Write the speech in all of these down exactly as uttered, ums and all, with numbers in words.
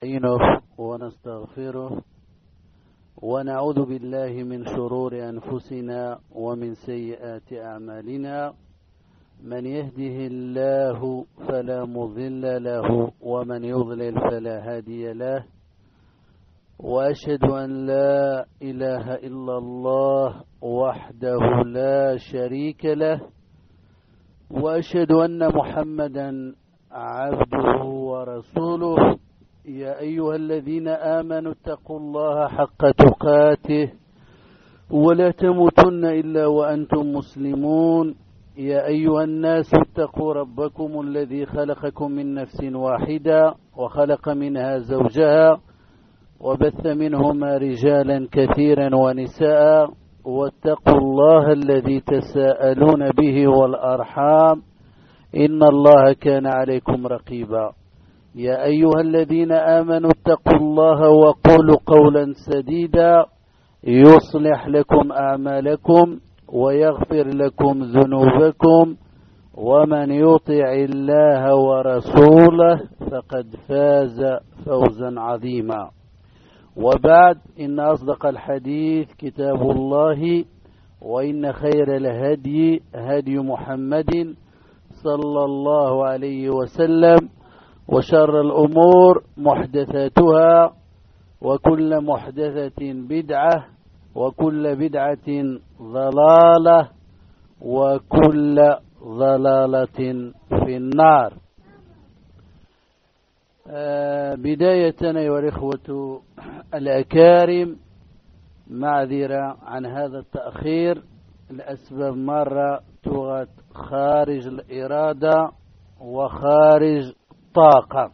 نستعينه ونستغفره ونعوذ بالله من شرور أنفسنا ومن سيئات أعمالنا. من يهده الله فلا مضل له ومن يضلل فلا هادي له، وأشهد أن لا إله إلا الله وحده لا شريك له، وأشهد أن محمدا عبده ورسوله. يا أيها الذين آمنوا اتقوا الله حق تقاته ولا تموتن إلا وأنتم مسلمون. يا أيها الناس اتقوا ربكم الذي خلقكم من نفس واحدة وخلق منها زوجها وبث منهما رجالا كثيرا ونساء، واتقوا الله الذي تساءلون به والأرحام إن الله كان عليكم رقيبا. يا أيها الذين آمنوا اتقوا الله وقولوا قولا سديدا يصلح لكم أعمالكم ويغفر لكم ذنوبكم، ومن يطع الله ورسوله فقد فاز فوزا عظيما. وبعد، إن أصدق الحديث كتاب الله، وإن خير الهدي هدي محمد صلى الله عليه وسلم، وشر الأمور محدثاتها، وكل محدثة بدعة، وكل بدعة ضلالة، وكل ضلالة في النار. آه بداية أيها الإخوة الأكارم، معذرة عن هذا التأخير لأسباب مرة تغت خارج الإرادة وخارج طاقة.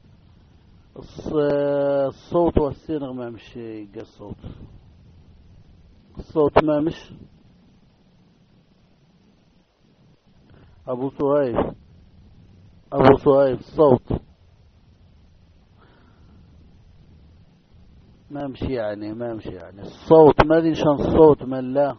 الصوت والصيغ ما مشي، الصوت الصوت ما مش. أبو صهيب أبو صهيب الصوت ما مشي، يعني ما مشي يعني الصوت ما ذي شان الصوت من لا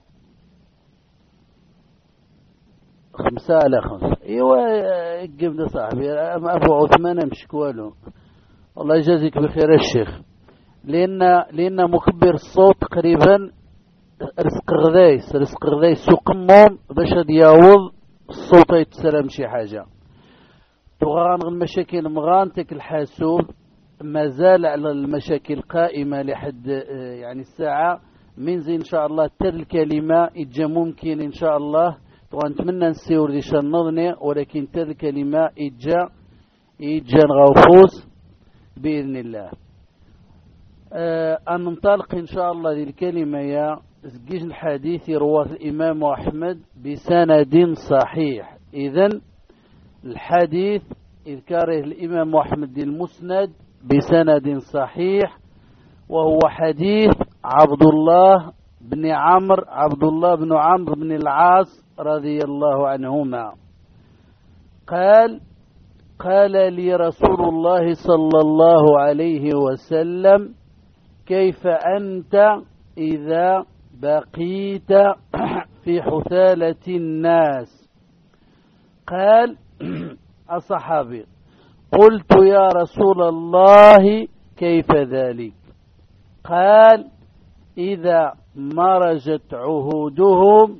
خمسة على خمسة. ايوه جبنا صاحبي أبو عثمان مشكواله، الله يجازيك بخير الشيخ، لأن لأن مكبر الصوت تقريبا رزق غذايس رزق غذايس سوق النوم باش دياوض الصوت يتسلم شي حاجة. تغان المشاكل مغانتك الحاسوب مازال على المشاكل قائمة لحد يعني الساعة من زي إن شاء الله تر الكلمة إجا ممكن إن شاء الله. ونتمنى نسيور دي شنضني، ولكن تر الكلمة إجا إجا نغوفوس بإذن الله. أه أن ننطلق إن شاء الله دي الكلمة يا زجيج الحديث رواه الإمام أحمد بسند صحيح. إذن الحديث إذكاره الإمام أحمد المسند بسند صحيح، وهو حديث عبد الله بن عمرو عبد الله بن عمرو بن العاص رضي الله عنهما قال: قال لي رسول الله صلى الله عليه وسلم: كيف أنت إذا بقيت في حثالة الناس؟ قال الصحابي: قلت يا رسول الله كيف ذلك؟ قال: إذا مرجت عهودهم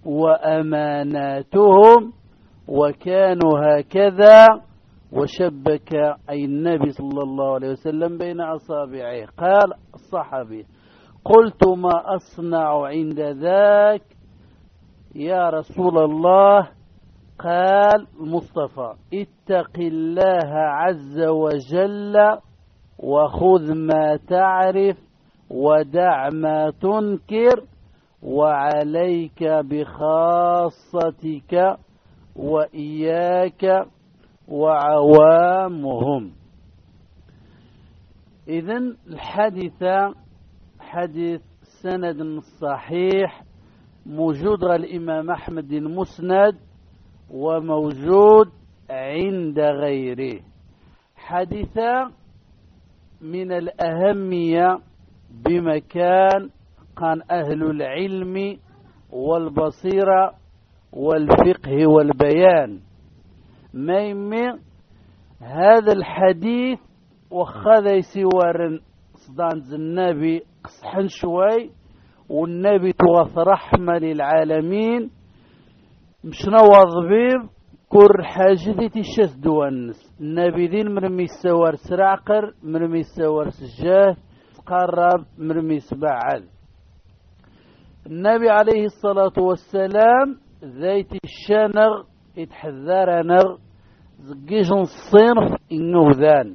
وأماناتهم وكانوا هكذا، وشبك أي النبي صلى الله عليه وسلم بين أصابعه. قال الصحابي: قلت ما أصنع عند ذاك يا رسول الله؟ قال المصطفى: اتق الله عز وجل وخذ ما تعرف ودع ما تنكر، وعليك بخاصتك وإياك وعوامهم. إذن الحديث حديث سند صحيح موجود على الإمام أحمد المسند وموجود عند غيره. حديث من الأهمية بمكان كان أهل العلم والبصيرة والفقه والبيان. ميم هذا الحديث وخذ يسوار صدان النبي قصحن شوي والنبي توث رحمة للعالمين مشنا وضبيب كر حاجتي تشث دوانس النبي ذين مرمي السوار سراقر مرمي السوار سجاه قرب مرمي سبعد النبي عليه الصلاة والسلام ذات الشنغ يتحذر نغ زقيج الصنف النوذان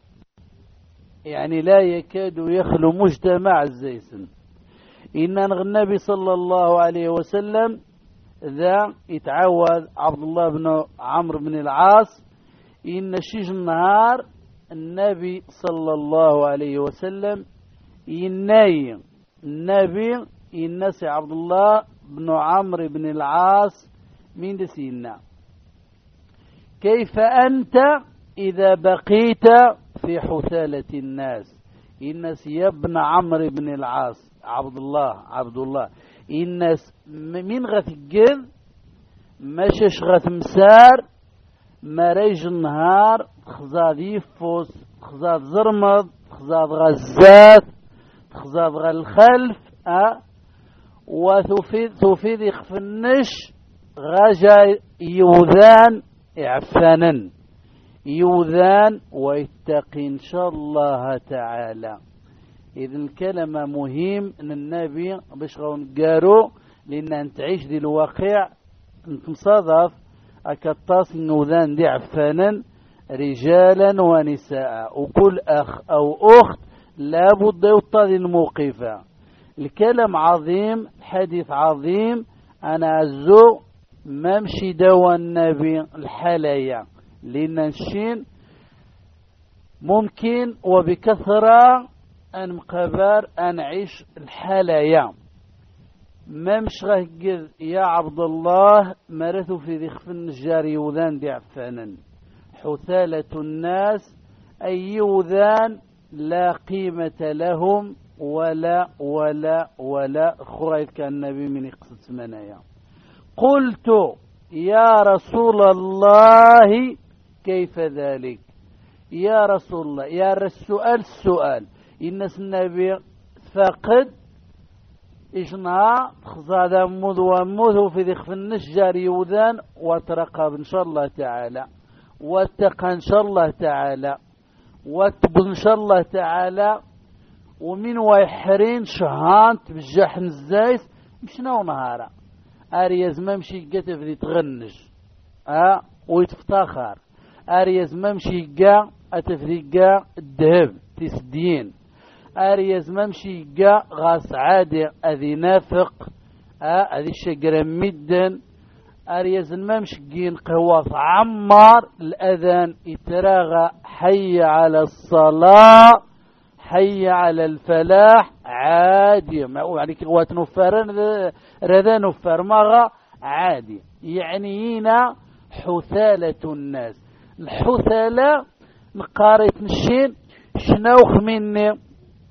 يعني لا يكاد يخلو مجتمع الزيسن إن النبي صلى الله عليه وسلم ذا يتعوذ عبد الله بن عمرو بن العاص إن شيج النهار النبي صلى الله عليه وسلم يناي النبي ينسي عبد الله بن عمرو بن العاص من دسينا كيف أنت إذا بقيت في حثالة الناس الناس يا ابن عمرو بن العاص عبد الله عبد الله الناس من غث الجذ مشش غث مسار مريج النهار خزاد يفوس خزاد زرمض خزاد غزات خزاد غالخلف أه وثفيد ثفيد يخفنش غجا يوذان عفانا يوذان ويتقي إن شاء الله تعالى. إذن الكلمة مهم أن النبي باش غنقارو لأن تعيش دي الواقع نتصادف أكتاس النوذان دي عفانا رجالا ونساء وكل أخ أو أخت لابد يوطى الموقفة. الكلام عظيم حديث عظيم أنا عزو ممشي دوا النبي الحالية لأن الشين ممكن وبكثرة أن مقبر أن عيش الحالية ممش غهجذ يا عبد الله مرثوا في ذخف النجار يوذان دي عفانا حثالة الناس أي يوذان لا قيمة لهم ولا ولا ولا خريت كان النبي من يقصد منايا. قلت يا رسول الله كيف ذلك يا رسول الله يا السؤال السؤال الناس النبي فقد إجنا خزاد مذ ومذ في ذخف النشجار يوذان وترقب إن شاء الله تعالى واتقى إن شاء الله تعالى واتب إن شاء الله تعالى ومن ويحرين شهانت بالجحن الزايس مشنا ونهارا أريز ممشي قتف ذي تغنج أه ويتفتخر أريز ممشي قا أتفريقا الذهب تسدين أريز ممشي قا غاس عادي أذي نافق أه أذي شجرة مدن أريز الممشي قين قواص عمار الأذان يتراغى حي على الصلاة حي على الفلاح عادي يعني كغوات نفرن رذا نفر مغا عادي يعني هنا حثالة الناس الحثالة نقاريت نشين شنو خميني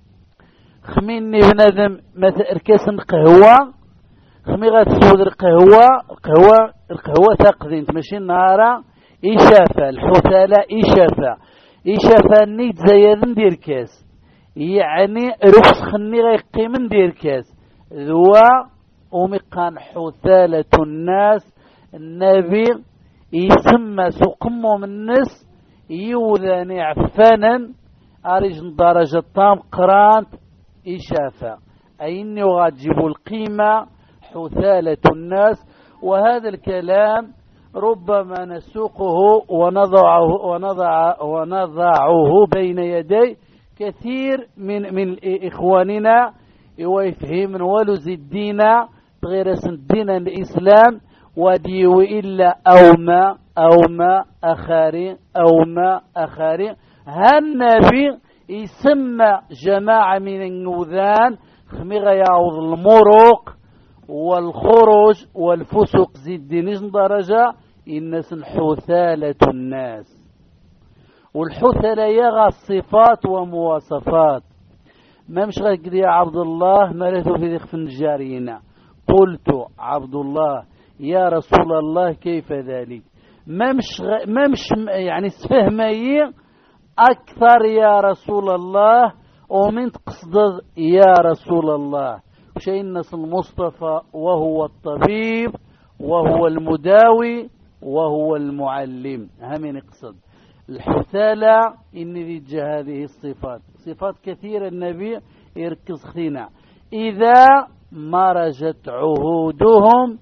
خميني بنادم مثل ركاس قهوة خمي غتسود القهوة القهوة القهوة تقضي انت ماشي نهارا إشافة الحثالة إشافة إشافة نيت زياد ندير كاس يعني رخص خني غيقيم ندير كاس ذوا ومقان حثالة الناس النبي يسمى سقمه من الناس يوذاني عفانا أريج درجة طام قرانت إشافة أي إني غاتجيبوا القيمة حثالة الناس. وهذا الكلام ربما نسوقه ونضعه ونضع ونضعه بين يدي كثير من من إخواننا ويفهم ولز الدين غير الدين الإسلام وديو إلا أو ما أو ما أخاري أو ما أخاري هالنبي يسمى جماعة من النوذان خميغا يعوض المروق والخروج والفسق زيد نيش درجة الناس حثالة الناس. والحثالة يغى الصفات ومواصفات ما مش غير يا عبد الله مرته في ذخف النجارين. قلت عبد الله يا رسول الله كيف ذلك ما مش غ... ما مش يعني سفهمي أكثر يا رسول الله ومن تقصد يا رسول الله شيء الناس المصطفى وهو الطبيب وهو المداوي وهو المعلم همين يقصد الحثالة إن ذي هذه الصفات صفات كثيرة النبي يركز خينا إذا مرجت عهودهم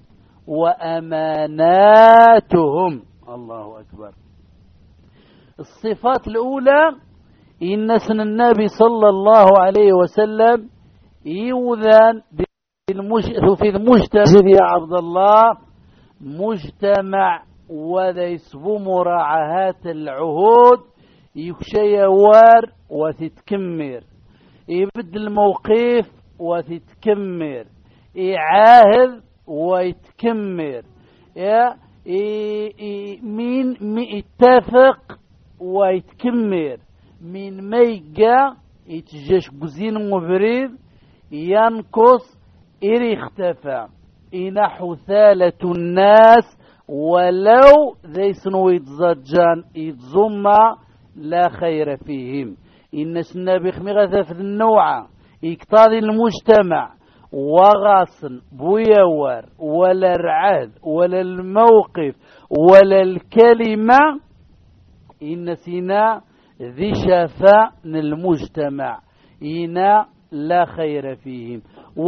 وأماناتهم الله أكبر. الصفات الأولى إن سن النبي صلى الله عليه وسلم يوذن في المجتمع يا عبد الله مجتمع وليس بمراعاة العهود يكشيوار وتتكمر يبدل الموقف وتتكمر يعاهد ويتكمر يا مين يتفق ويتكمر من ميقا يتجاش بزين مبريد ينقص إري اختفى إن حثالة الناس ولو ذي سنو يتزجان يتزم لا خير فيهم. إن النبي خميغة في النوع يقتضي المجتمع وغاصن بيور ولا العهد ولا الموقف ولا الكلمة إن سينا ذي شفاء المجتمع إنا لا خير فيهم.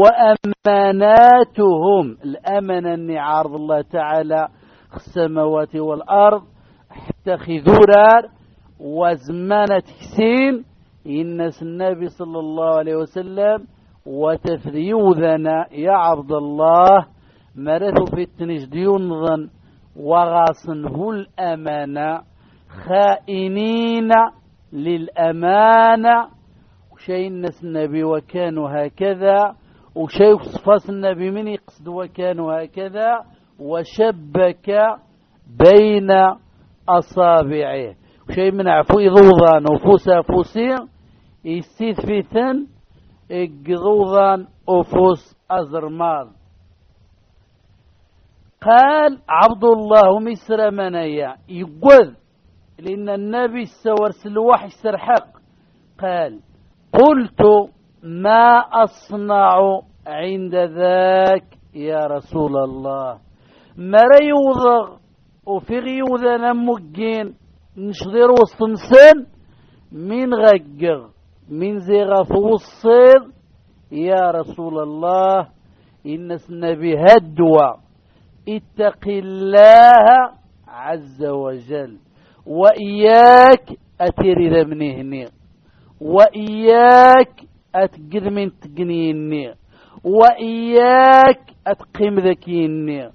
وأماناتهم الأمانة أني عرض الله تعالى السماوات والأرض حتى خذورار وزمانة حسين إن النبي صلى الله عليه وسلم وتفريوذنا يا عبد الله مرثوا في التنجديون ظن وغاصنه الأمانة خائنين للأمانة وشيء الناس النبي وكانوا هكذا وشيء صفاس النبي من يقصد وكانوا هكذا وشبك بين أصابعه وشيء من عفو ضوضان وفوسا فوسي يستيث في ثن اقضوضان وفوس أزرمال. قال عبد الله مصر منايا يقول لأن النبي سورس الوحي سرحق قال قلت ما أصنع عند ذاك يا رسول الله مرا يوضغ وفي غيوذنا مقين نشذر وسطنسن من غقغ من زيغة فوصل يا رسول الله إن النبي هدوى اتق الله عز وجل وإياك أتري ذمنهني وإياك أتقد من تقنيني وإياك أتقيم ذكيني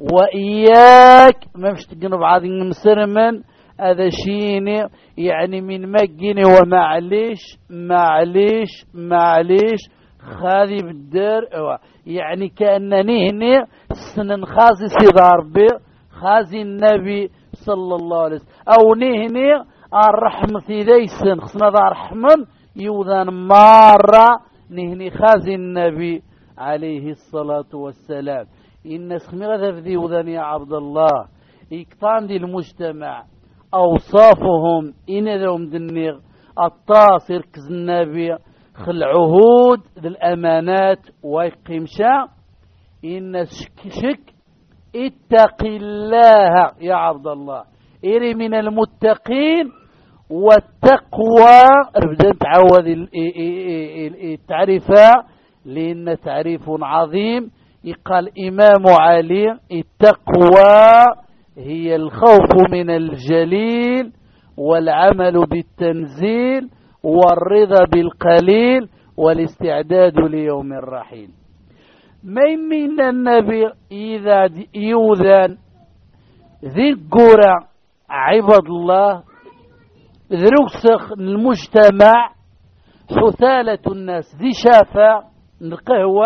وإياك ما مش تقنب عادين مسرمن هذا شيني يعني من مجيني ومعليش معليش معليش خاذي بالدار يعني كأنني هنا سنن خازي سيدار بي خازي النبي صلى الله عليه وسلم أو نهني الرحمة ذيسن خصنا ذا رحمن يوذان مارة نهني خازي النبي عليه الصلاة والسلام. إن سخمي ذا في يوذان يا عبد الله يكتان دي المجتمع أوصافهم إن ذوم دنيغ الطاصر كز النبي خل عهود ذي الأمانات ويقيمشا إن شك اتق الله يا عبد الله إري من المتقين والتقوى ربدا تعوذ التعريفة لأن تعريف عظيم. يقال إمام علي التقوى هي الخوف من الجليل والعمل بالتنزيل والرضا بالقليل والاستعداد ليوم الرحيل. من من النبي إذا يوذن ذي القرى عباد الله ذروسخ المجتمع حثالة الناس ذي شافة القهوة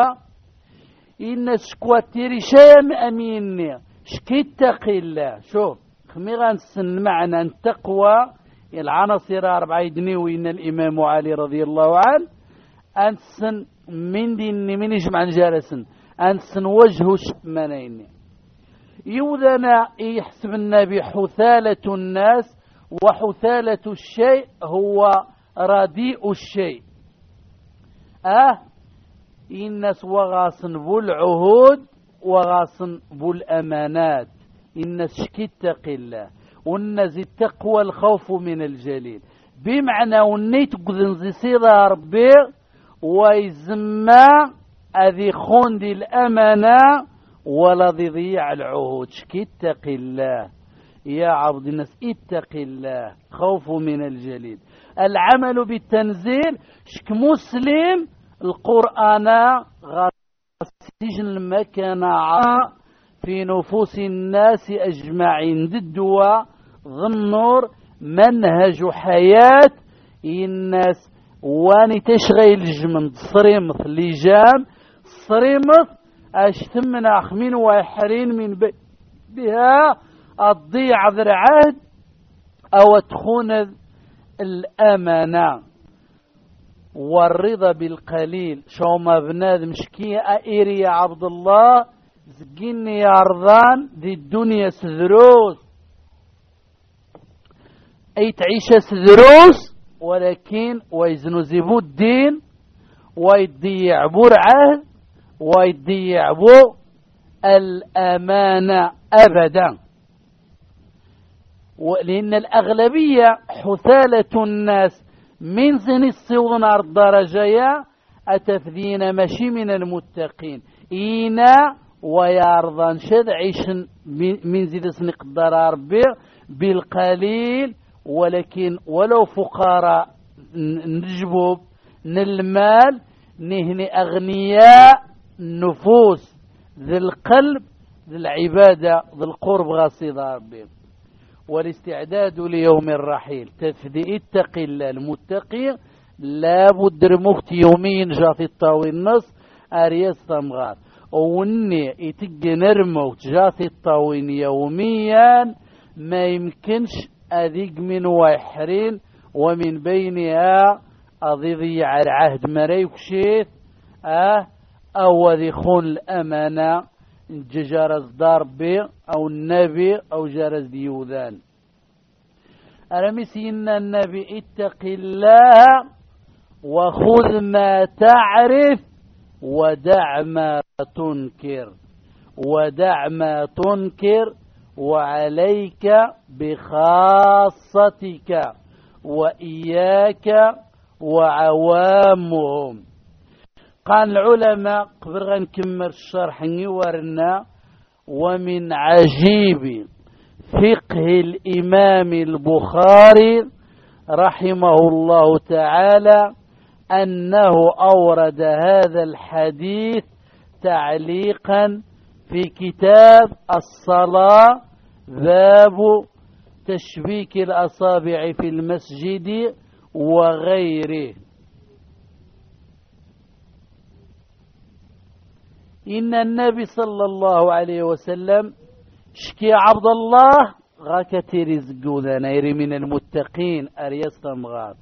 إن سكواتيري شام أميني شكيت تقي الله. شوف خمي غنسن معنا التقوى العناصر أربعة دنيوين الإمام علي رضي الله عنه أنسن من دين من يجمع جالسن أنسن وجهه منين يوذنا يحسب النبي حثالة الناس وحثالة الشيء هو رديء الشيء. أه الناس وغاصن بالعهود وغاصن بالأمانات. الناس شكي اتقي الله والناس التقوى الخوف من الجليل، بمعنى ونيت قذن زي سيدة ربي ويزمى أذي خون دي الأمانة ولا ذي ضيع العهود. شكي اتقي الله يا عبد الناس، اتقي الله خوف من الجليل. العمل بالتنزيل شك مسلم القرآن غاسجن المكان في نفوس الناس أجمعين ضدوا ظنور منهج حياة الناس واني تشغيل الجمن صريمث لجام صريمث اشتمنا أخمين ويحرين من بها الضيع ذر عهد أو تخون الأمانة. والرضا بالقليل شو ما بنادم شكي أئري يا عبد الله زقيني يا رضان ذي الدنيا سذروس، أي تعيش سذروس ولكن ويزنزبو الدين ويضيعبو العهد ويضيعبو الأمانة أبدا. لأن الأغلبية حثالة الناس من زن الصوضنار الدرجية أتفذين ماشي من المتقين إينا ويارضان شد عيشن من زيد سنقدر ربي بالقليل، ولكن ولو فقراء نجبوب نالمال نهني أغنياء النفوس ذي القلب ذي العبادة ذي القرب غاصد ربي. والاستعداد ليوم الرحيل تفدي اتقي الله المتقي لا بد رموخت يومين جاثي الطاوي النص أرياس تمغار وني يتقي نرموت جاثي الطاوين يوميا ما يمكنش أذيق من ويحرين ومن بينها أضيضي على عهد مريك شيث أه أو ذي خون الأمانة جرز ضربي أو النبي أو جرز ديوذان. أرمسين النبي اتق الله وخذ ما تعرف ودع ما تنكر، ودع ما تنكر وعليك بخاصتك وإياك وعوامهم. قال العلماء قبل غنكمل الشرح نورنا ومن عجيب فقه الإمام البخاري رحمه الله تعالى أنه أورد هذا الحديث تعليقا في كتاب الصلاة باب تشبيك الأصابع في المسجد وغيره. إن النبي صلى الله عليه وسلم شكي عبد الله غاكتي رزقونا نيري من المتقين أريس تمغار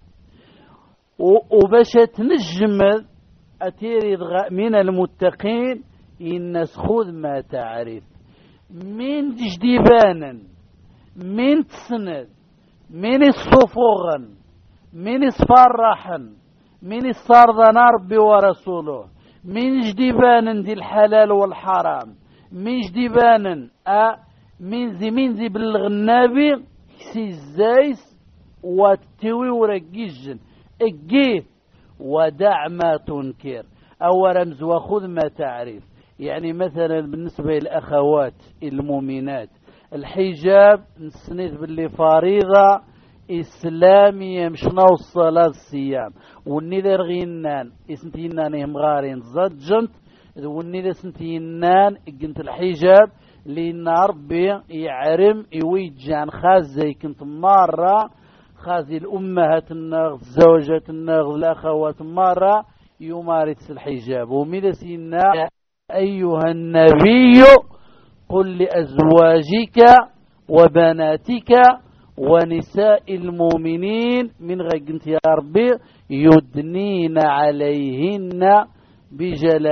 وبشت نجمد أتيري من المتقين الناس خذ ما تعرف من جديبانا من تسند من الصفوغا من الصفرحا من الصارضان ربي ورسوله من جديبان دي الحلال والحرام من جديبان أ من زي من زي بلغ النبي كسي الزايس واتوي ورقيجن اجيه ودع ما تنكر أو رمز وخذ ما تعرف. يعني مثلا بالنسبة للأخوات المؤمنات الحجاب نسند باللي فريضة إسلامية مشنا الصلاة الصيام والنذر غينان اسنتينان مغارين زجنت والنذر سنتينان قنت الحجاب لأن ربي يعرم يويجان خاز زي كنت مرة خازي الأمهات النغض زوجات النغض الأخوات مرة يمارس الحجاب ومدسينا أيها النبي قل لأزواجك وبناتك ونساء المؤمنين من غيقنت يا ربي يدنين عليهن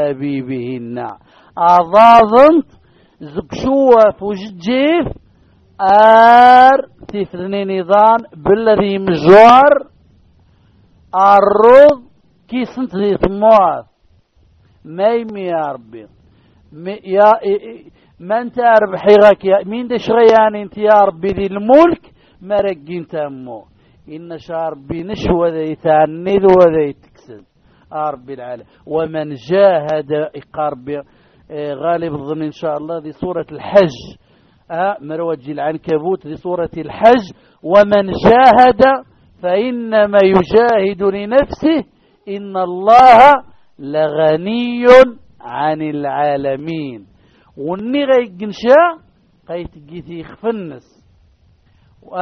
بجلابيبهن. أضاظنت زبشوة فوجد جيف ار تثني نظام بالذي مجوار الرض كي سنت ذي ثموات ميمي يا ربي يا من تعرف حيغك يا مين دش غيان انت يا ربي ذي الملك مرقين تمو إن شاربي نشوى ذي ثاند وذي تكسب رب العالمين. ومن جاهد قارب غالب الظن إن شاء الله ذي سورة الحج أه مروج العنكبوت ذي سورة الحج. ومن جاهد فإنما يجاهد لنفسه إن الله لغني عن العالمين. وني غيقنشا قيتقيتي خفنس و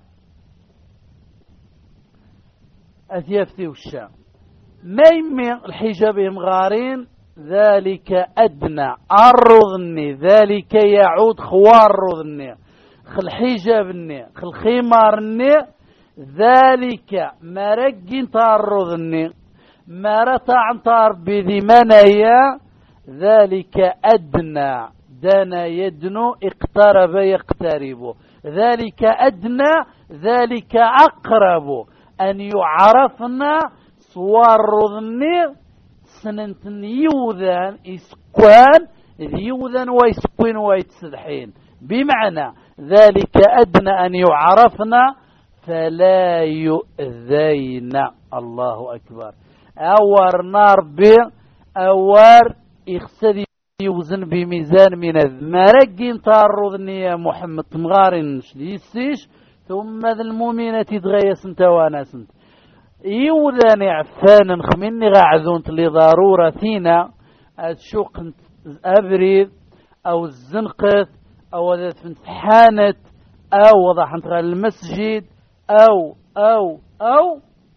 أثيفتي وشا ما يمي الحجاب مغارين ذلك أدنى الرضني ذلك يعود خوار رضني خل حجابني خل خمارني ذلك مرقين تارضني ما رتع طار بذي منايا ذلك أدنى دنا يدنو اقترب يقترب ذلك أدنى ذلك أقرب أن يعرفنا صور رضني سننتن يوذان إسكوان يوذان ويسكوين ويتسدحين بمعنى ذلك أدنى أن يعرفنا فلا يؤذين. الله أكبر. أور نار بي أور إخسدي يوزن بميزان من المرقين تارضني يا محمد مغارن شليسيش ثم ذا المؤمنة تتغيى سنت وانا سنت يوذان عفان نخمني غاعذونت لضرورة فينا الشوق أبريد أو الزنقث أو ذات امتحانت أو وضحت المسجد أو أو أو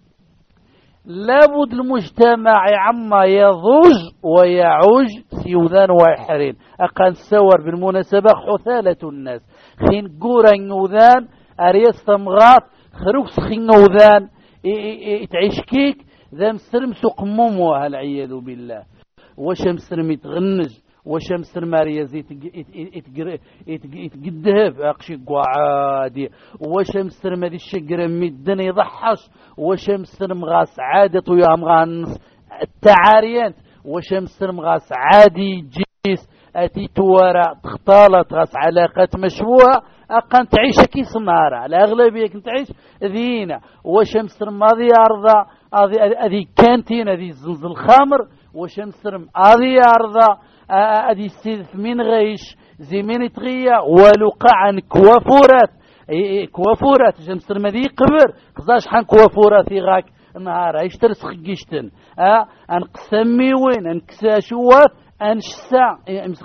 لابد المجتمع عما يضوج ويعوج سيوذان ويحرين. أقان سور بالمناسبة حثالة الناس خين قورا يوذان أريس ثمغات خروكس خين يوذان تعيش كيك ذا مسرم سوق مومو هالعياذ بالله. واش مسرم يتغنج واش مسرم ماريز يتقدهب اقشي قعادي واش مسرم هذه الشقره ميدن يضحش واش مسرم غاس عادة ويا مغانس التعاريان واش مسرم غاس عادي جيس اتي توارا تختالط غاس علاقات مشبوهه أقن تعيش كي سمارة على أغلبية كنت تعيش ذينا وشمس ماضي أرضا هذه كانتين هذه زنزل خمر وشمس ماضي أرضا هذه السيف من غيش زي من تغيا ولقى عن كوافورات كوافورات شمس ماضي قبر قزاش حن كوافورات غاك نهار ايش ترسخ جيشتن اه انقسمي وين انكساشوات انشسا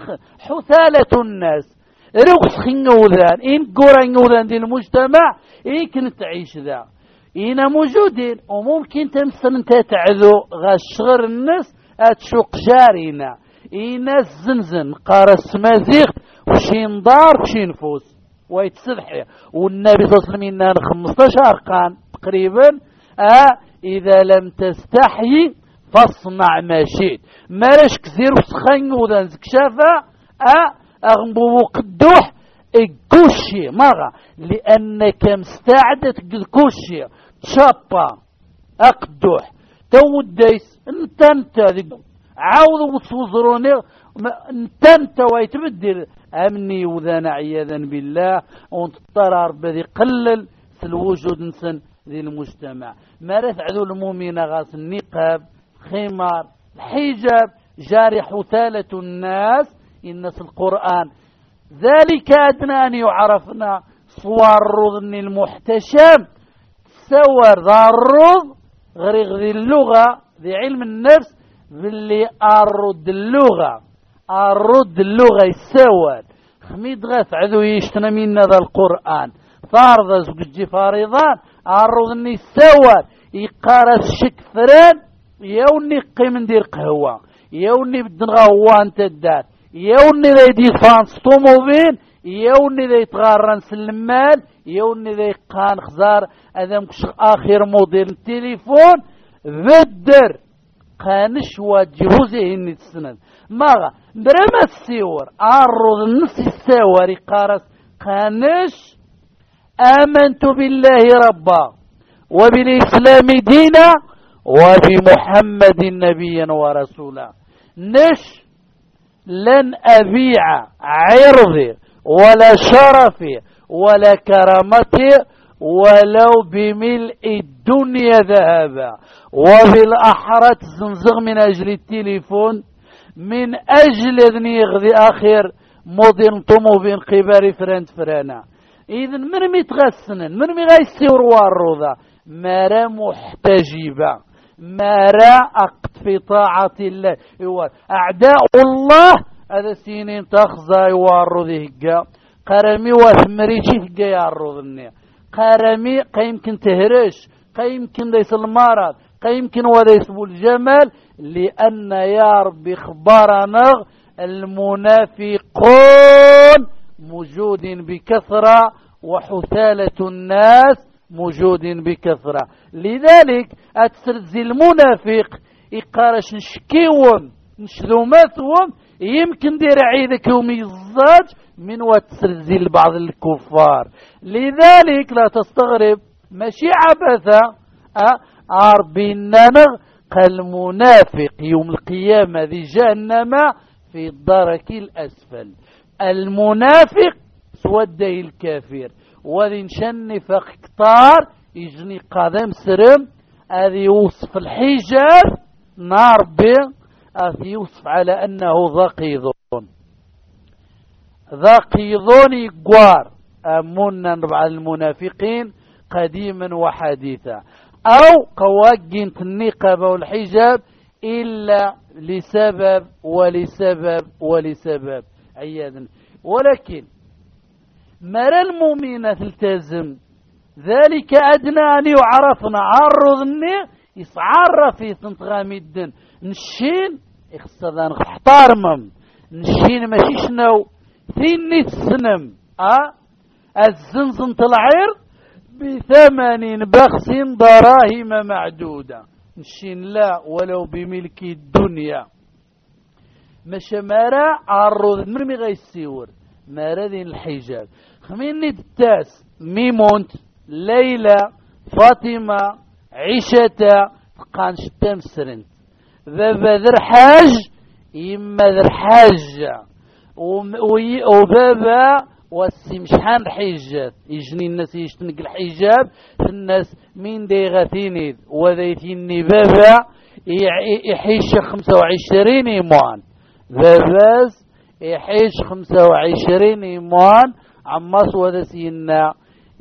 حثالة الناس رخص خنوذان إن قرى نوذان دي المجتمع إيه كنت تعيش ذا إنا موجودين وممكن تمثل انت تعذو غشغر الناس أتشوق جارينا إنا الزنزن قارس مازيغ وشين دار وشين فوس ويتصدحي والنبي صلى الله عليه وسلم إنا خمستاشر قان تقريبا آه إذا لم تستحي فاصنع ما شئت مالاش كثير وسخن وذان زكشافة آه أغنبو قدوح الكوشي مرة لأنك مستعدة الكوشي تشابا أقدوح تو الديس انت انت عاوض وتصوزروني انت انت ويتبدل أمني وذانا عياذا بالله ونتطرر بذي قلل في الوجود نسن ذي المجتمع ما رفعذو المؤمن غاس النقاب خمار الحجاب جاري حثالة الناس الناس القرآن ذلك أدنى أن يعرفنا صور رضن المحتشم سور ذا الرض غريغ ذي اللغة ذي علم النفس باللي أرد اللغة أرد اللغة يسور خميد غاث عذو يشتنا من ذا القرآن فارض زوجي فارضان أرضني سور يقارس شكفران يوني قيم ندير قهوة يوني بدن غوان تدار يوني ذا يدي فانس طوموبين يوني ذا يتغارن سلمال يوني ذا يقان خزار هذا مكش آخر موديل التليفون بدر قانش واجهوزي هني تسند ماغا درما السيور عرض النص الساور يقارس قانش آمنت بالله ربا وبالإسلام دينا وبمحمد نبيا ورسولا. نش لن أبيع عرضي ولا شرفي ولا كرامتي ولو بملء الدنيا ذهبا، وبالأحرى تزنزغ من أجل التليفون، من أجل ذني غذي آخر مضين طمو بين قبار فرانت فرانا. إذن من متغسنن من مغيسيور واروضا مرا محتجبة، مرا أقت في طاعة الله. أعداء الله هذا سينين تخزى يواروذي هكا قرمي وثمريشي هكا ياروذني قرمي قيمكن تهرش قيمكن ليس المرض قيمكن وليس الجمال، لأن يا ربي خبرنا المنافقون موجود بكثرة وحثالة الناس موجود بكثرة. لذلك أتسرزي المنافق يقارش نشكيهم نشذوماتهم يمكن دير عيدك وميزاج من وتسرزي لبعض الكفار. لذلك لا تستغرب ماشي عبثة أربينا المنافق يوم القيامة ذي جهنم في الدرك الأسفل. المنافق سوده الكافر وذي نشنفق كتار يجني قدم سرم هذه يوصف الحجاب نار بي هذه يوصف على أنه ذقيضون ذقيضون يقوار أمنا ربع المنافقين قديما وحديثا، أو قواجين النقاب والحجاب إلا لسبب ولسبب ولسبب عياذا. ولكن مرى المؤمنة تلتزم ذلك أدنى أن يعرفنا عرضني يسعر في تنتغامي الدن نشين يخصدان احتارمم نشين ماشي شنو ثيني تسنم أه الزنزن طلعير بثمن بخس دراهم معدودة نشين لا ولو بملك الدنيا. مش مارا عرض مرمي غيسيور مارا ذين الحجاب خميني التاس ميمونت ليلى فاطمة عيشة قانش تمسرنت بابا ذر حاج يما ذر حاجة وبابا والسمشحان الحجاب يجني الناس يشتنق الحجاب الناس مين دي غاثيني وذيتيني بابا يحيش خمسة وعشرين إيمان باباز يحيش خمسة وعشرين إيمان عماس وذسينا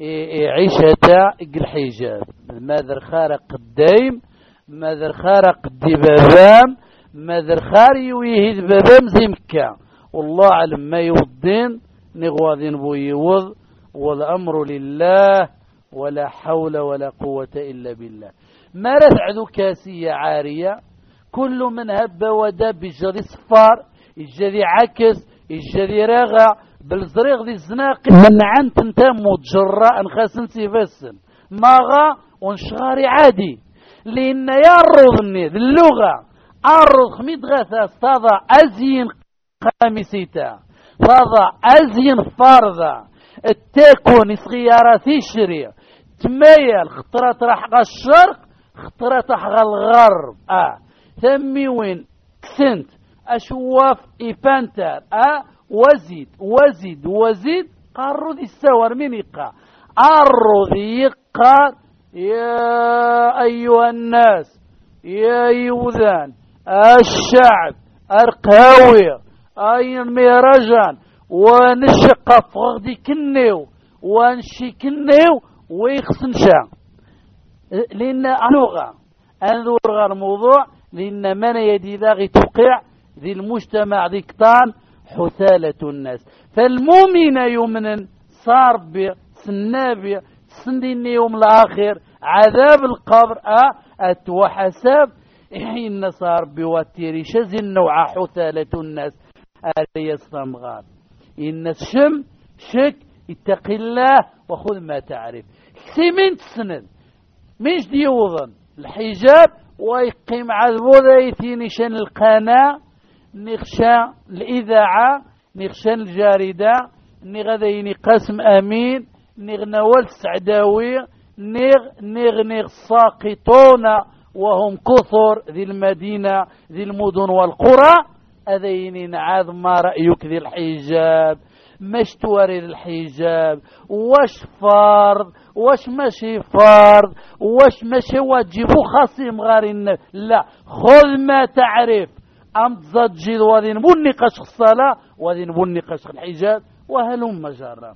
عيشة الحجاب ماذا خارق الديم ماذا خارق الدبابام ماذا خاري ويهد بابام زمكا والله علم ما يوضين نغواذين بويوض والأمر لله ولا حول ولا قوة إلا بالله. ما رفعذو كاسية عارية كل من هب ودب الجدي صفار الجدي عكس الجدي رغع بالزريغ ذي الزناق من عنت انتمو جراء خاسن سيفسن ماغا ونشغاري عادي لأن يرضني ذي اللغة أرض خميد غاثة تضع أزين قامسيتا تضع أزين فرضة التاكون صغيرة تشري تميل خطرة رحق الشرق خطرة رحق الغرب آه ثمي وين كسنت أشواف إيبانتر آه وزيد وزيد وزيد قارو ذي السور من يقع أرو ذي يقع يا أيها الناس يا يوذان الشعب أرقاوي أي الميرجان ونشق فغدي كنيو ونشي كنيو ويخصن شا لأن أنوغا أنذور غير موضوع لأن من يدي ذاغي توقع ذي المجتمع ذي كتان حثالة الناس. فالمؤمن يومن صار بسنابي سندين يوم الآخر عذاب القبر أه أتوحساب حين صار بواتيري شز النوع حثالة الناس ألي الصمغار إن الشم شك اتق الله وخذ ما تعرف سيمين تسند مش ديوضن الحجاب ويقيم عذبو ذايتيني شان القناة نخشى الإذاعة نخشى الجاردة نغ ذيني قسم أمين نغ نوال سعداوي نغ نغ نغ ساقطون وهم كثر ذي المدينة ذي المدن والقرى أذيني نعاذ ما رأيك ذي الحجاب مش تواري الحجاب واش فرض واش ماشي فرض واش ماشي واجب خاصم غير لا خذ ما تعرف أم تزجد وذي نبني قشخ الصلاة وذي نبني قشخ الحجاب وهلم جرا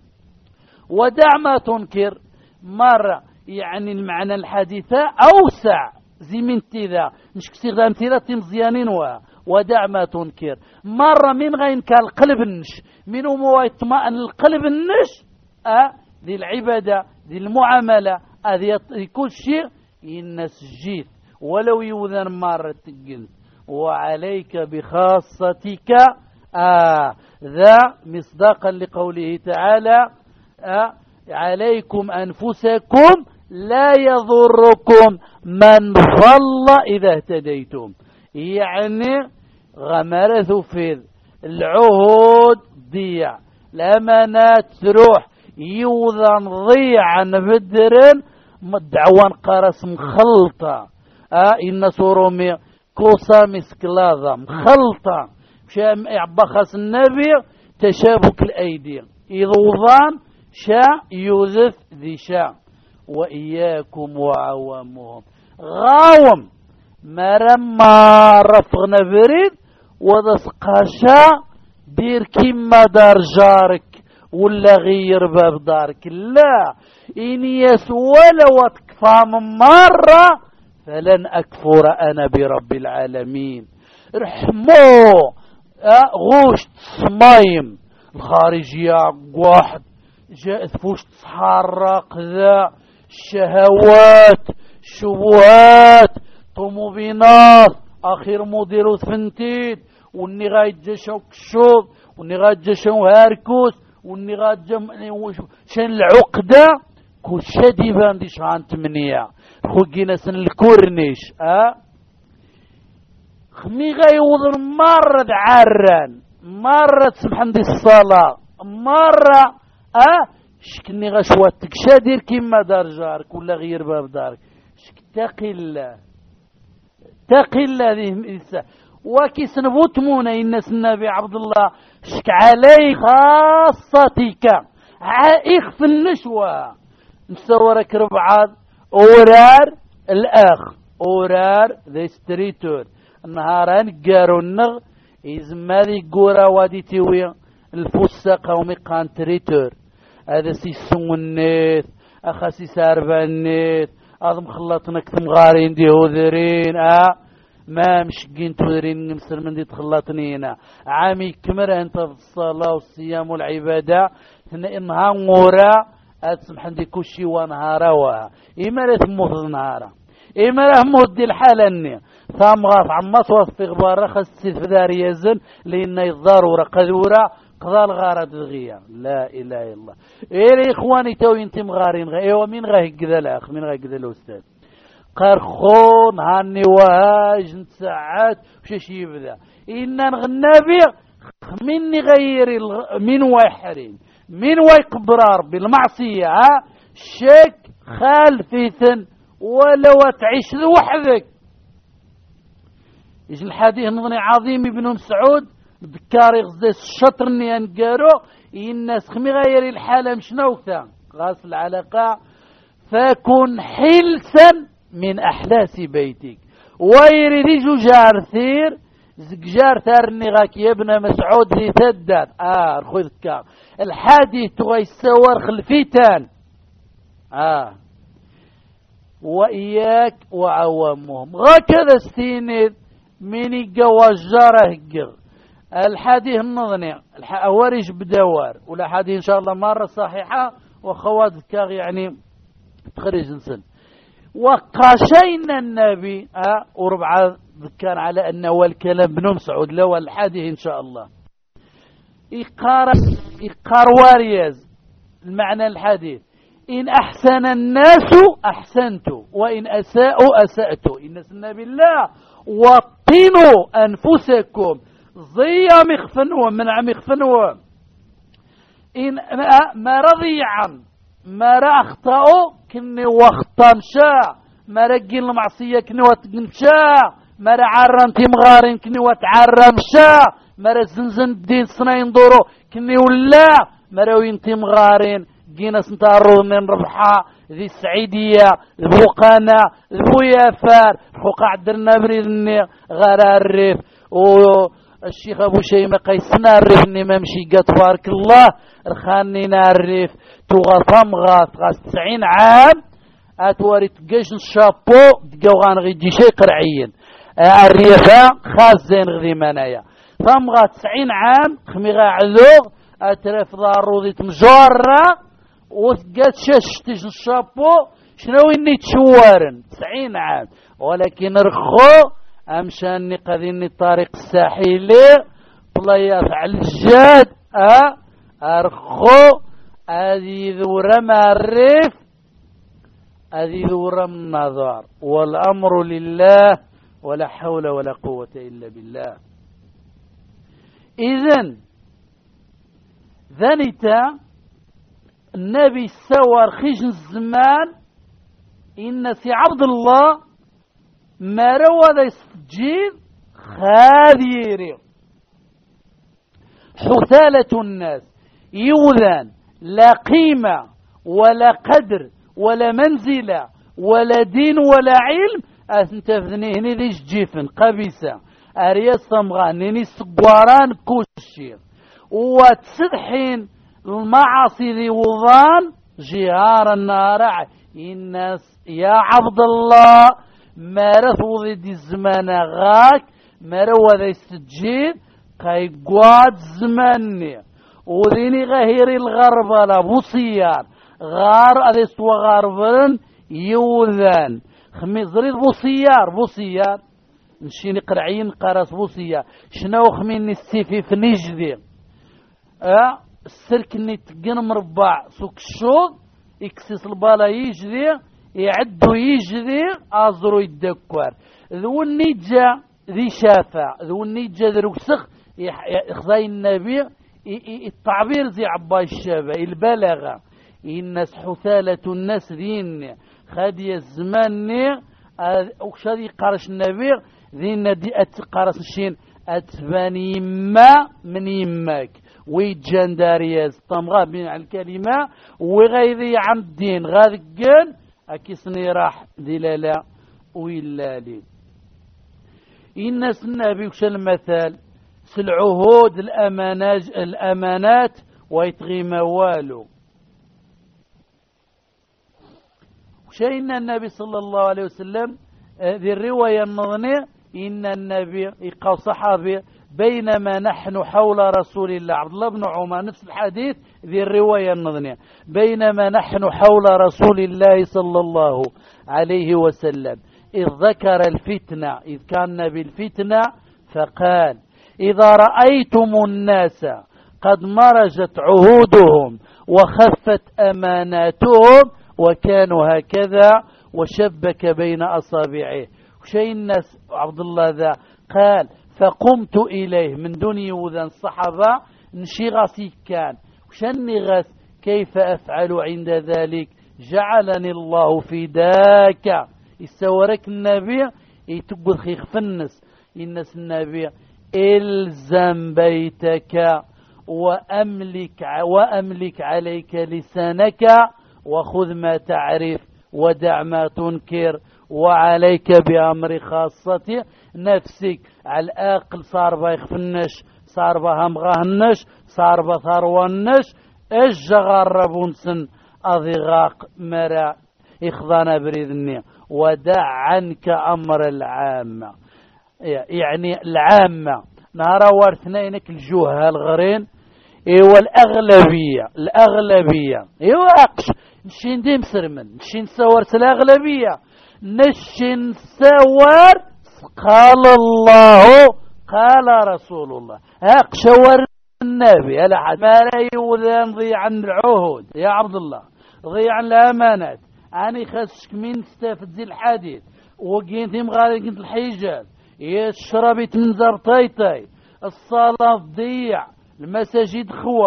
ودع ما تنكر مرة يعني المعنى الحديثة أوسع زي من تذا مش كسيغ ذا امثلة مزيانين وها ودع ما تنكر مرة من غين كالقلب النش من أمو يطمئن القلب النش أه ذي العبادة ذي المعاملة هذه كل شيء ينس جيث ولو يوذن مرة تقل وعليك بخاصتك آه ذا مصداقا لقوله تعالى آه عليكم أنفسكم لا يضركم من ضل إذا اهتديتم يعني غمرث في العهود ضيع الأمانات تروح يوذن ضيعا بدر مدعوان قرص مخلطة آه إن سرومي كوسا مسكلاظة مخلطة مشان يعبخس النبي تشابك الأيدي إذوظان شاء يوذف ذي شاء وإياكم وعوامهم غاوم مرما رفغنا بريد وذسقاشا دير كما دار جارك ولا غير باب دارك لا إن يسول وتكفى من مرة فلن أكفر أنا برب العالمين رحمو غوش تصميم الخارجية واحد جاءت فوش تحرق ذا الشهوات الشبهات طموبينات آخر مدير ثفنتيد واني غايت جشو كشوب واني غايت جشو هاركوس واني غايت جم شان العقدة كل شديبان دي شان تمنية خوكينا سن الكورنيش اه خمي غايوضر مرة عران مرة سبحان دي الصلاة مرة اه شكني غشواتك شادير كيما دار جارك ولا غير باب دارك شك تقي الله تقي الله ذي وكي سنبوت مونا الناس النبي عبد الله شك علي خاصتك عائق في النشوة نصورك ربعاد أورار الأخ أورار ذي ستريتور النهاران قارو النغ إزمالي قورا وادي تيوي الفسة قومي قان تريتور هذا سيسون النيث أخا سيساربا النيث أظم خلطنا كثم غارين دي هذرين أه ما مشقين تودرين نمسر من دي تخلطنينا عامي كمر أنت في الصلاة والصيام والعبادة إنها غورا أتسمح عندي كل شيء ونهارا وها إما لا تموت نهارا إما لا تموت دي الحالة النية ثام غاف عما توصف غبارة خاصة في دار يزن لأن الضرورة قذورة قضى الغارة الغية لا إله إلا الله إيه إخواني تو ينتم غارين غا إيوه مين غا هكذا الأخ مين غا هكذا الأستاذ قرخون هاني وهاج ساعات وش يبدا إن النبي من غير من ويحرم من ويقبرار بالمعصية ها شك خالفيثن ولو تعيش لوحدك يجي الحديث نظني عظيم ابن مسعود ذكاري غزي الشطر اني انقارو الناس خمي غير الحالة مش نوكتا غاس العلاقة فكن حلسا من أحداث بيتك ويريد جار ثير زجار ثارني غاك يا ابن مسعود لي تدار آه خذك الحادث تغيسور خلفيتان آه وإياك وعوامهم غاكذا استيند من يقوجاره قغ الحديث النظني الحوارج بدوار ولا حديث إن شاء الله مرة صحيحة وخواتك يعني تخرج نسل وقاشينا النبي أه وربعة كان على أنه والكلام بن مسعود لو الحديث إن شاء الله إقار إقار واريز المعنى الحديث إن أحسن الناس أحسنت وإن أساءوا أسأت إن سنة بالله وطنوا أنفسكم زي مخفنوا من عم يخفنوا إن ما رضي عن ما را أخطأوا كني وخطا مشا ما رقين المعصية كني وتمشا ما را عرم تمغارين كني وتعرم مشا ما را زنزن الدين صناين دورو كني ولا ما را وينتم غارين جينا سنتارو من ربحة ذي السعيدية البوقانة البويافار حقا عدرنا بريدني غارة الريف والشيخ أبو شيمة قيسنا الريف اني ما مشي قد تبارك الله رخاني الريف تغطم غاث غاث تسعين عام اتواري تقاش الشابو تقاو غانغي دي شي قرعيين الريفة خاص زين غذي منايا ثم غاث تسعين عام خميغا عذوغ اترف ضارو ذي تمجورة وثقات شاشتج الشابو شنو اني تشوارن تسعين عام ولكن رخو امشاني قذيني الطريق الساحلي بلا يفعل الجاد اه ارخو هذه ذورة مع الريف هذه ذورة من النظر والامر لله ولا حول ولا قوة الا بالله. اذن ذنتا النبي سوى رخيج الزمان إن سي عبد الله ما روى ذا يستجيب خاذيري حثالة الناس يوذان لا قيمة ولا قدر ولا منزلة ولا دين ولا علم أثنتفذني هني ذي جيفن قبيسة أريا صمغان هني سقواران كوشير وتسدحين المعاصي ذي وضان جهار النار الناس يا عبد الله ما رثو ذي الزمان غاك ما روى ذي السجيد قيقوات زماني وذيني غهيري الغربة لبوصيار غار أذي سوى غربا يوذان خميس ضريد بوصيار بوصيار نشيني قرعين قرص بوصيار شنو خميني السيفي في نجدي أه السلك اللي تقن مربع سوق الشوط يكسس البالا يجذي يعدو يجذي ازرو يدكور ذو النيجا ذي شافع ذو النيجا ذي ركسخ يخزي النبي التعبير زي عباي الشابة البلاغة الناس حثالة الناس ذين خادي الزمان وشادي قارش النبي ذين دي اتقارس الشين اتباني يما من يماك ويجان دارياز طمغا بين الكلمة وغيذي عم الدين غاذقين أكيسني راح دلالة ويلالي الناس النبي وش المثال سالعهود الأمانات الأمانات ويتغي موالو وشين النبي صلى الله عليه وسلم ذي الرواية النظنية إن النبي يقال صحابي بينما نحن حول رسول الله عبد الله بن عمر نفس الحديث ذي الرواية النظنية بينما نحن حول رسول الله صلى الله عليه وسلم إذ ذكر الفتنة إذ كان بالفتنة فقال إذا رأيتم الناس قد مرجت عهودهم وخفت أماناتهم وكانوا هكذا وشبك بين أصابعه وشي الناس عبد الله ذا قال فقمت إليه من دوني وذن الصحابة نشي غاسي كان وشني غاس كيف أفعل عند ذلك جعلني الله في ذاك يستورك النبي يتقل خيخ فنس الناس النبي إلزم بيتك وأملك, وأملك عليك لسانك وخذ ما تعرف ودع ما تنكر وعليك بأمر خاصتي نفسك على الأقل صار بيخفنش صار بهم غهنش صار بثروانش ايش غربونسن أضيغاق مرا إخضانا بريذني ودع عنك أمر العامة يعني العامة نهار وارثنينك الجوهة الغرين ايوا الأغلبية الأغلبية ايوا أقش نشين ديم سرمن نشين سور الأغلبية نشين سور قال الله قال رسول الله أقشور النبي ألا حد ما لا يوذن ضيع عن العهود يا عبد الله ضيع عن الأمانات أنا خسك من استفد زي الحديث وقينتي مغالي قنت الحجاز يشربي تنزر طيطي الصلاة ضيع المساجد خوان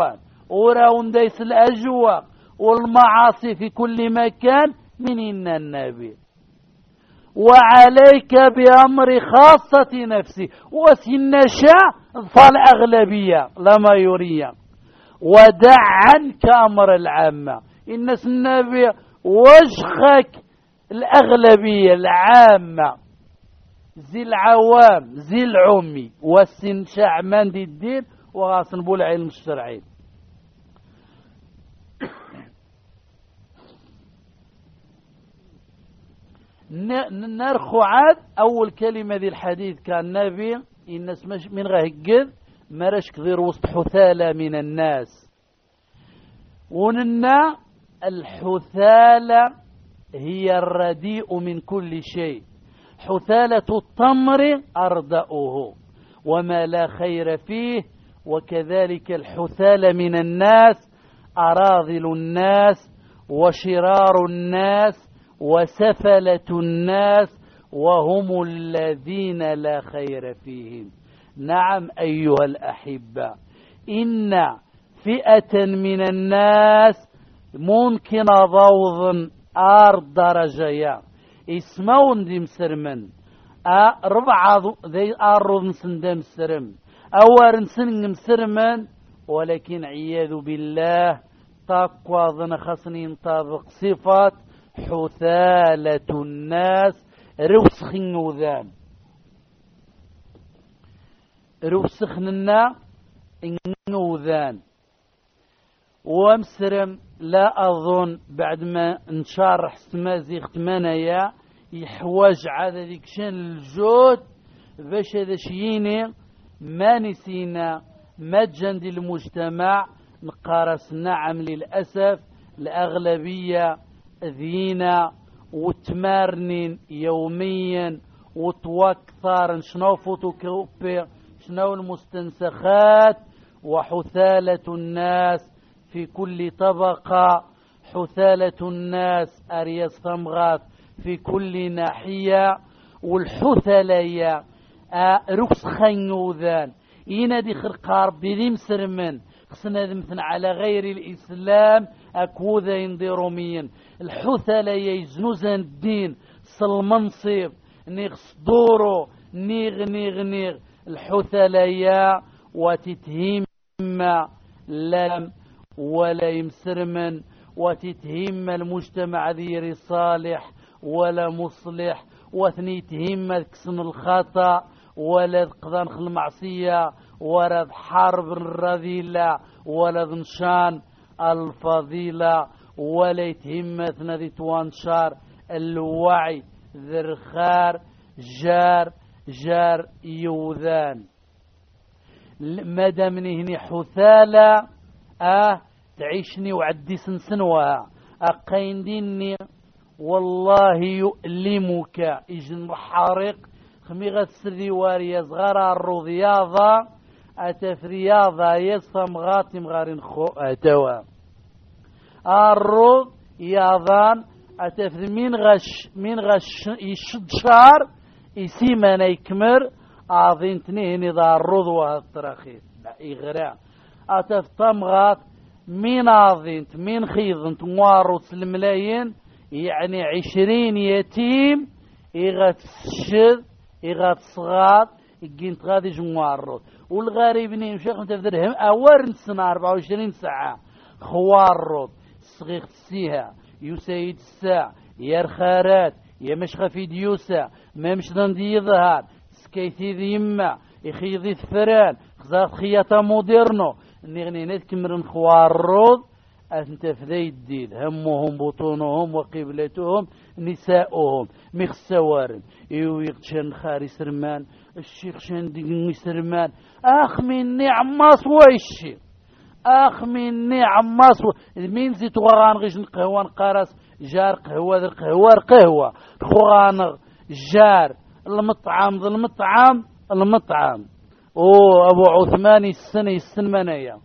وراون ديس الأجواء والمعاصي في كل مكان من إن النبي. وعليك بأمر خاصة نفسي وسن شاء فالأغلبية لما يريا، ودع عنك أمر العامة. إن النبي وجهك الأغلبية العامة زي العوام زي العمي والسن شعمان دي الدين وغاصن بول علم الشرعي. نرخو عاد أول كلمة ذي الحديث كان نبي الناس مش من غهجذ مرش كثير وسط حثالة من الناس. وننا الحثالة هي الرديء من كل شيء، حثالة التمر أردأه وما لا خير فيه، وكذلك الحثالة من الناس أراذل الناس وشرار الناس وسفلة الناس وهم الذين لا خير فيهم. نعم أيها الأحبة، إن فئة من الناس ممكن ضوض أرض درجة اسمون دي مسرمن ربع ذي أرض مسندم سرم أور نسن مسرمن، ولكن عياذ بالله تقوى ظن خصني طابق صفات حثالة الناس روسخ وذان روسخنا وذان ومسرم. لا أظن بعد ما نشارح سمازي ختمانيا يحواج عادة ذيك شان الجود باش هذا شيني ما نسينا مجن دي المجتمع نقارس. نعم للأسف الأغلبية ذينا وتمارنين يوميا وتوكثر شنو فوتوكوبي شنو المستنسخات، وحثالة الناس في كل طبقة، حثالة الناس أرياس ثمغات في كل ناحية. والحثلية ركس خنوذان ينادي خرقار بذي مسرمن خصنا ذمثن على غير الإسلام أكوذا ينضيروميا. الحثلية يزنوزان الدين صالمنصب نيغ صدورو نيغ نيغ نيغ الحثلية وتتهم لم ولا يمسرمن وتتهم المجتمع ذي صالح ولا مصلح، واثني تهم كسن الخطأ ولا قضان المعصية ولا حرب الرذيلة ولا نشان الفضيلة ولا يتهم ذي توانشار الوعي ذرخار جار جار يوذان. مادام نهني حثالة اه تعيشني وعدي سنسنوها أقين ديني والله يؤلمك إجن حارق خميغة سردي واريا صغار الرضياضة أتف رياضة يصم غاتم غارين خو أتوا الرض ياضان أتف من غش من غش يشد شار يسيمنا يكمر أعظين تنهني ذا الرض وهالتراخيص إغراء أتف طمغات من عظينت من خيضنت مواروس الملايين يعني عشرين يتيم إغات الشد إغات صغار إجينت غادي جموارو. والغريب نمشي خمسة درهم أول سنة أربعة وعشرين ساعة خوارو صغير السيها يسيد الساعة يرخارات يمشخ في ديوسا ما مش ضندي يظهر سكيتي ذي يما يخيضي ثفران خزات خياطة موديرنو نغني نتكمرن خوارود أنت فذي الدين همهم بطونهم وقبلتهم نساؤهم مخسوارن يويقشن خاري سرمان الشيخ شندقني سرمان أخ من نعماس ويشي أخ من نعماس مين زيت وغان غيش قهوان قارس جار قهوة ذا القهوة قهوة خوغان جار المطعم ذا المطعم المطعم أوه أبو عثمان السنة السنمانية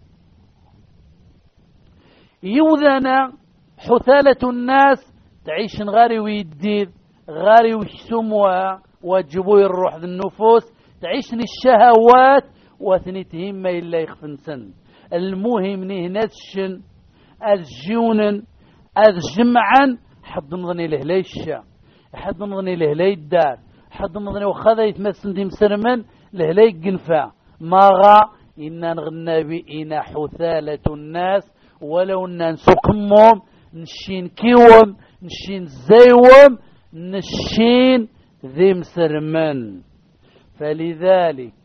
يوذنا حثالة الناس تعيش غاري ويديد غاري ويسموها وجبوا الروح ذي النفوس تعيشني الشهوات واثنتهم ما إلا يخفن سن المهم نهنات الشن الجيونا الجمعا حد نظني له ليشا حد نظني له لي الدار حد نظني وخذا يتمثل دي مسرمن له لي قنفا ما غا إنا نغنى بإنا حثالة الناس ولو إنا نسقمهم نشين كيوم نشين زيوم نشين ذي مسرمن. فلذلك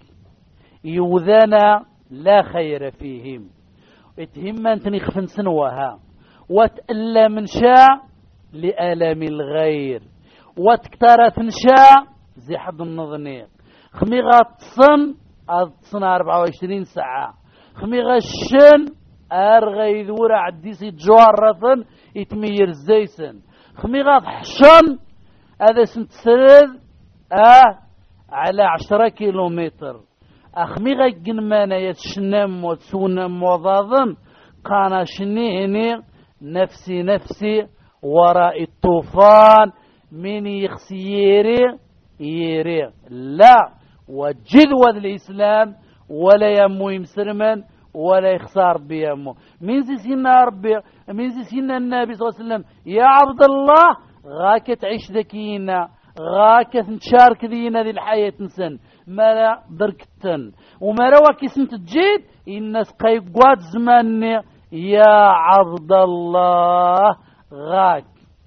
يوذنا لا خير فيهم اتهم أنت نخفن سنوها وتألى من شاء لألم الغير وتكترت نشاء زي حد النظنية خميغة تصن تصن أربعة وعشرين ساعة خميغة الشن أرغي ذورة عديسي جوارة يتمير الزيسن خميغة حشن هذا سنت سرد آه على عشرة كيلومتر أخميغة جنمانا يتشنم وتسونم وضاضم قانا شنيهني نفسي نفسي وراء الطوفان من يخسيري يري لا وجدوة الإسلام ولا يمو يمسرمن ولا يخسر بيمو من سينا ربي من سينا النبي صلى الله عليه وسلم يا عبد الله غاك تعيش ذكينا غاك تشارك ذينا ذي الحياة نسن ما دركتن وما رواك سنت تجيد الناس قيقوات زماني يا عبد الله غاك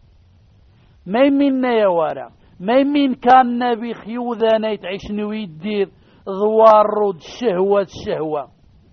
ما يمينا يا ورا ما يمين كان نبي خيوذانا يتعيشني ويدير ضوار الشهوة الشهوة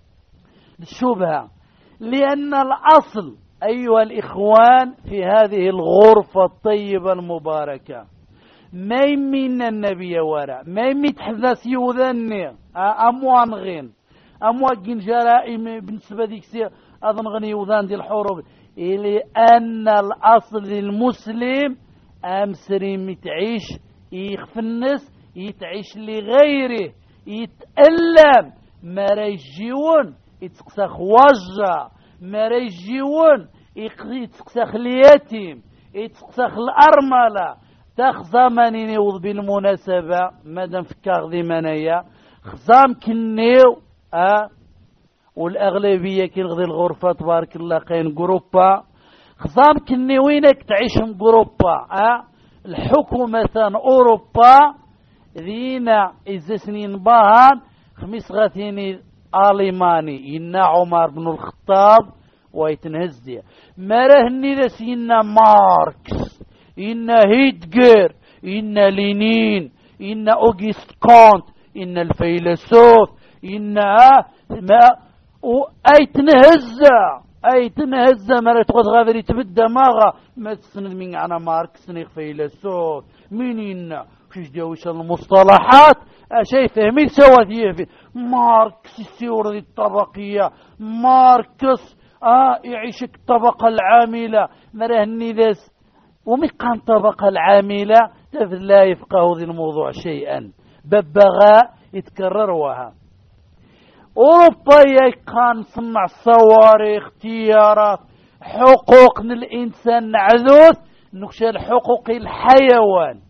الشبهة لأن الأصل أيها الإخوان في هذه الغرفة الطيبة المباركة ما يمين النبي يا ورا ما يمين تحدث يوذاني أموان غين أموان جين جرائم بالنسبة ديك سي أظن غني يوذان دي الحروب لأن الأصل للمسلم أمسري يتعيش يخفي الناس يتعيش لغيره يتألم ما ريجيون يتسقسخ وجه ما ريجيون يتسقسخ اليتيم يتسقسخ الأرملة تخزمني نوض بالمناسبة مادام فكاغ ذي منايا خزام كنيو أه والأغلبية كنغذي الغرفة تبارك الله قين جروبا خصام كني وينك تعيشهم جروبا أه الحكومة أوروبا ذينا إذا سنين باهان خميس غاثيني ألماني إن عمر بن الخطاب ويتنهز دي مرهني ذا إن ماركس إن هيدجر إن لينين إن أوغست كونت إن الفيلسوف إن ما أي تنهزة أي تنهزة مرة تغض غادري تبدأ ماغا ما تسند من أنا ماركس نيخ فيلسوف منين فيش ديوش المصطلحات أشي فهمي سوى فيه ماركس السيورة الطبقية ماركس آه يعيشك الطبقة العاملة مرهني ذس ومقام الطبقة العاملة لا يفقه ذي الموضوع شيئا ببغاء يتكرر وها أوروبا كان صنع صواريخ تيارات حقوق الإنسان نعذوث نكشى الحقوق الحيوان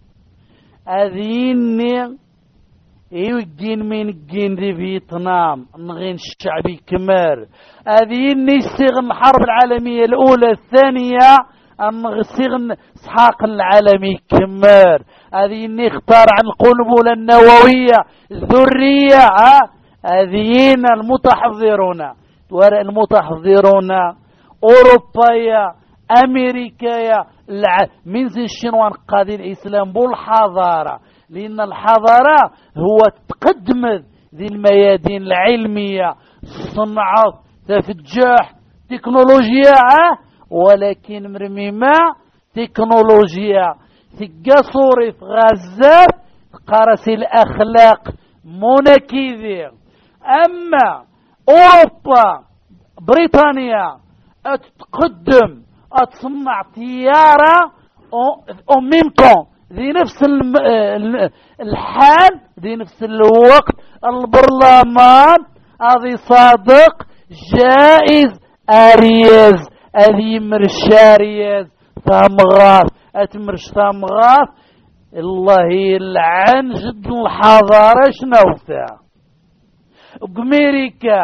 أذيني يوجين من الجين ذي فيتنام نغين الشعبي كمار أذيني سيغن الحرب العالمية الأولى الثانية سيغن اسحاق العالمي كمار أذيني اختار عن القنبلة النووية الذرية ها هذين المتحضرون ورا المتحضرون أوروبا أمريكا من زي الشنوان قادي الإسلام بالحضارة لأن الحضارة هو تقدم ذي الميادين العلمية الصناعة تفجح تكنولوجيا ولكن مرمي ما تكنولوجيا ثقة صوري في غزة قرس الأخلاق منكذير أما أوروبا بريطانيا أتقدم أتصنع طيارة أميمكم ذي نفس الحال ذي نفس الوقت البرلمان هذه صادق جائز أرياز أذي مرشارياز ثامغاث أتمرش ثامغاث الله يلعن جد الحضارة شنوثا بأمريكا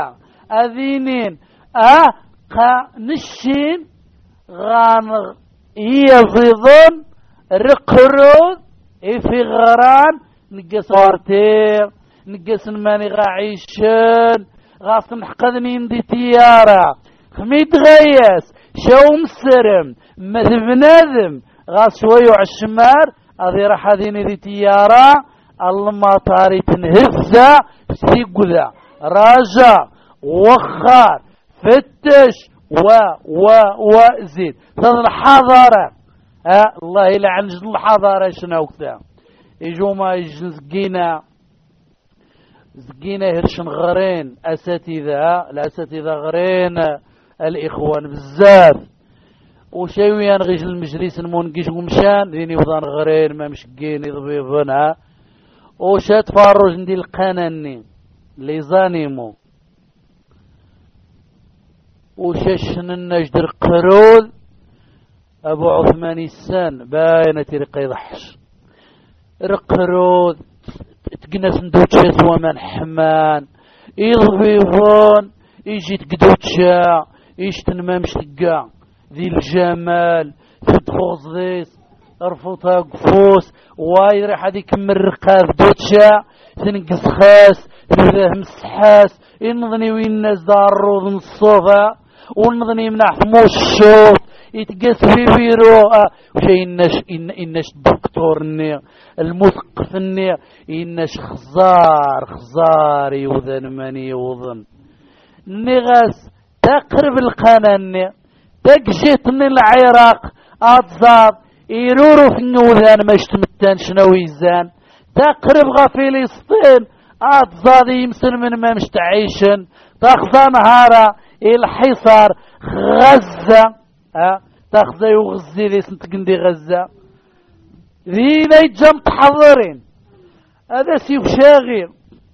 أذينين أه قا نشين غان يزيدون رقرود في غران نقص ورتير نقص ماني غاعيشن غاص نحقدني ندي تيارة خميد غياس شو مسرم مثل بنادم غاص شوية عالشمار هذه راح هذيني دي تيارة المطاري تنهزة سيقذا راجع وخار فتش و و وزيد هذا الحضارة ها الله يلعن جد الحضارة شنو كذا يجوا ما يجن زقينا زقينا هرشن غرين أساتذة الأساتذة غرين الإخوان بزاف وشاويان غيش المجلس المونقش ومشان ديني وضان غرين ما مشقيني ضبيبنا وشات فاروج ندي القناني اللي زانيمو وشاشن النجدر قرول أبو عثمان السان باينة ترقى يضحش رقرود تقنا سندوتشات ومن حمان يضبيبون يجي تقدوتشا يشتن ما مشتقا ذي الجمال تدخوز ذيس ارفوتها قفوس واي ريح هذيك من الرقاب دوتشا تنقص خاس تنقص مسحاس ينظني وين الناس دارو من الصوفا ونظني منح موش الشوط يتقاس في بيرو وشي إناش إن إناش الدكتور النير المثقف النير إناش خزار خزار يوذن ماني يوذن نغاس تقرب القناة النير تقجيتني العراق أتزاد يرورو في النوذان ما يشتمتان شنو يزان تقرب غا فلسطين أتزاد يمسن من ما مش تعيشن تاخذ نهارا الحصار غزة ها تاخذ يغزي لي سنتقندي غزة ذينا يتجم تحضرين هذا سيف شاغي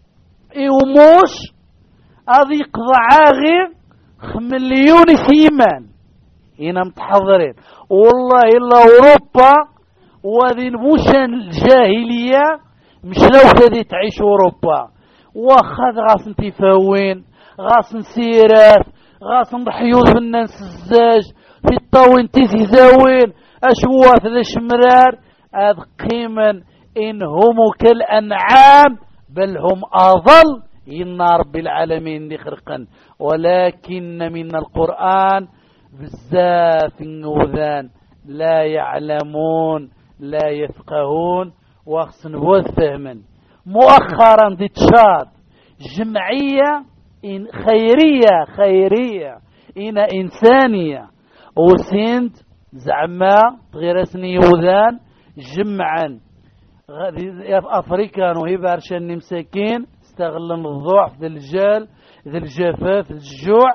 يوموش هذا يقضى عاغي مليون ثيمان هنا متحضرين والله إلا أوروبا وهذه نبوشان الجاهلية مش لو كذي تعيش أوروبا واخذ غاس انتفاوين غاس نسيرات غاس نضحيوز بالناس الزاج في الطاوين تيزي زاوين أشواث ذا شمرار هذ قيما إن هم كالأنعام بل هم أضل إن رب العالمين لخرقا ولكن من القرآن بزاف النوذان لا يعلمون لا يفقهون واخصن بوذ فهما مؤخرا دي تشاد جمعية إن خيرية خيرية إن إنسانية وسند زعما غير اسني يوذان جمعا في أفريقيا وهي بارشان مساكين استغلن الضعف ذي الجال ذي الجفاف ذي الجوع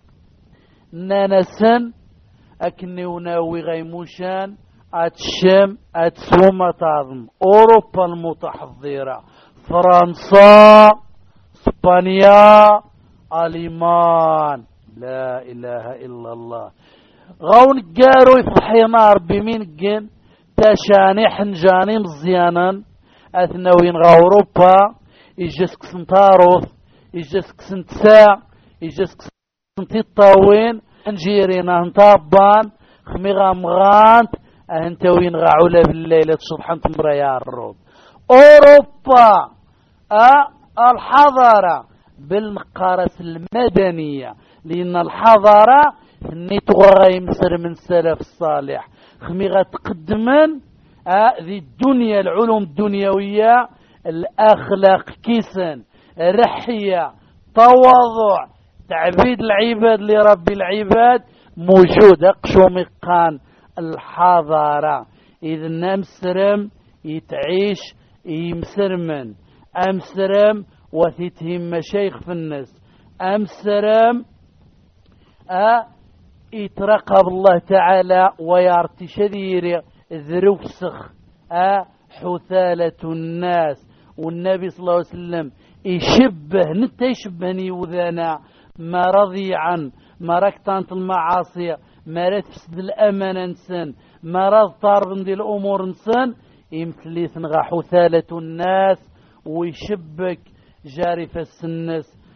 نانسن أكني وناوي غيموشان أتشم أتسوم تعظم أوروبا المتحضرة فرنسا اسبانيا ألمان لا إله إلا الله غون قارو يفضحي نار بمين جن تشاني حنجاني مزيانا أثنوين غا أوروبا يجسك سنتاروث يجسك سنتساع يجسك سنتيطاوين نجيرينا هنطابان خميغا مغانت أهنتوين غا علا بالليلة صبحا تمرا يا الروض أوروبا أه الحضارة بالمقارة المدنية لأن الحضارة نتغى يمسر من السلف الصالح خميغا تقدما أه ذي الدنيا العلوم الدنيوية الأخلاق كيسن رحية تواضع تعبيد العباد لرب العباد موجود أقشو مقان الحضارة إذا نمسرم يتعيش يمسرمن أمسرم وثيتهم مشايخ في الناس أمسرم أه يترقب الله تعالى ويارتي شذير ذروفسخ أه حثالة الناس والنبي صلى الله عليه وسلم يشبه نتا يشبهني وذانا ما رضي عن ما ركتانت المعاصي ما رتفسد الأمانة نسان ما رض طارب دي الأمور نسان يمثلي ثنغا حثالة الناس ويشبك جارف السنس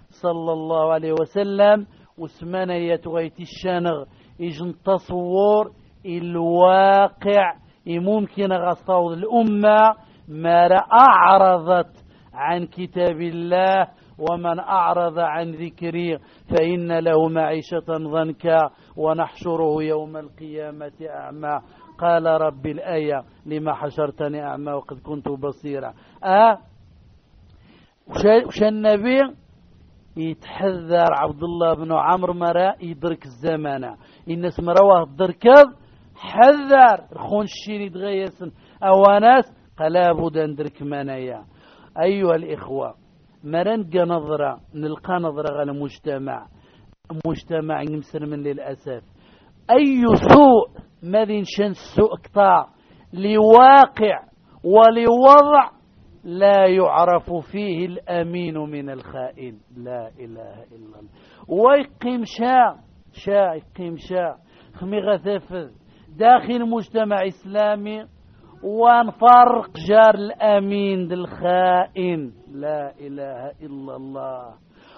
صلى الله عليه وسلم وسمانا يتغيت الشانغ يجن تصور الواقع ممكن غصاو الأمة ما أعرضت عن كتاب الله ومن أعرض عن ذكري فإن له معيشة ضنكا ونحشره يوم القيامة أعمى قال رب الآية لما حشرتني أعمى وقد كنت بصيرا أه وش النبي يتحذر عبد الله بن عمرو مرا يدرك الزمان الناس مروه الدركض حذر خون الشين يتغيسن أو ناس قلابد ندرك منايا أيها الإخوة مرنقى نظرة نلقى نظرة على مجتمع مجتمع يمسلم للأسف أي سوء ماذا شان السوء قطاع لواقع ولوضع لا يعرف فيه الأمين من الخائن لا إله إلا الله ويقيم شاء شاء يقيم شاء خمي غثفذ داخل مجتمع إسلامي ونفرق جار الأمين للخائن لا إله إلا الله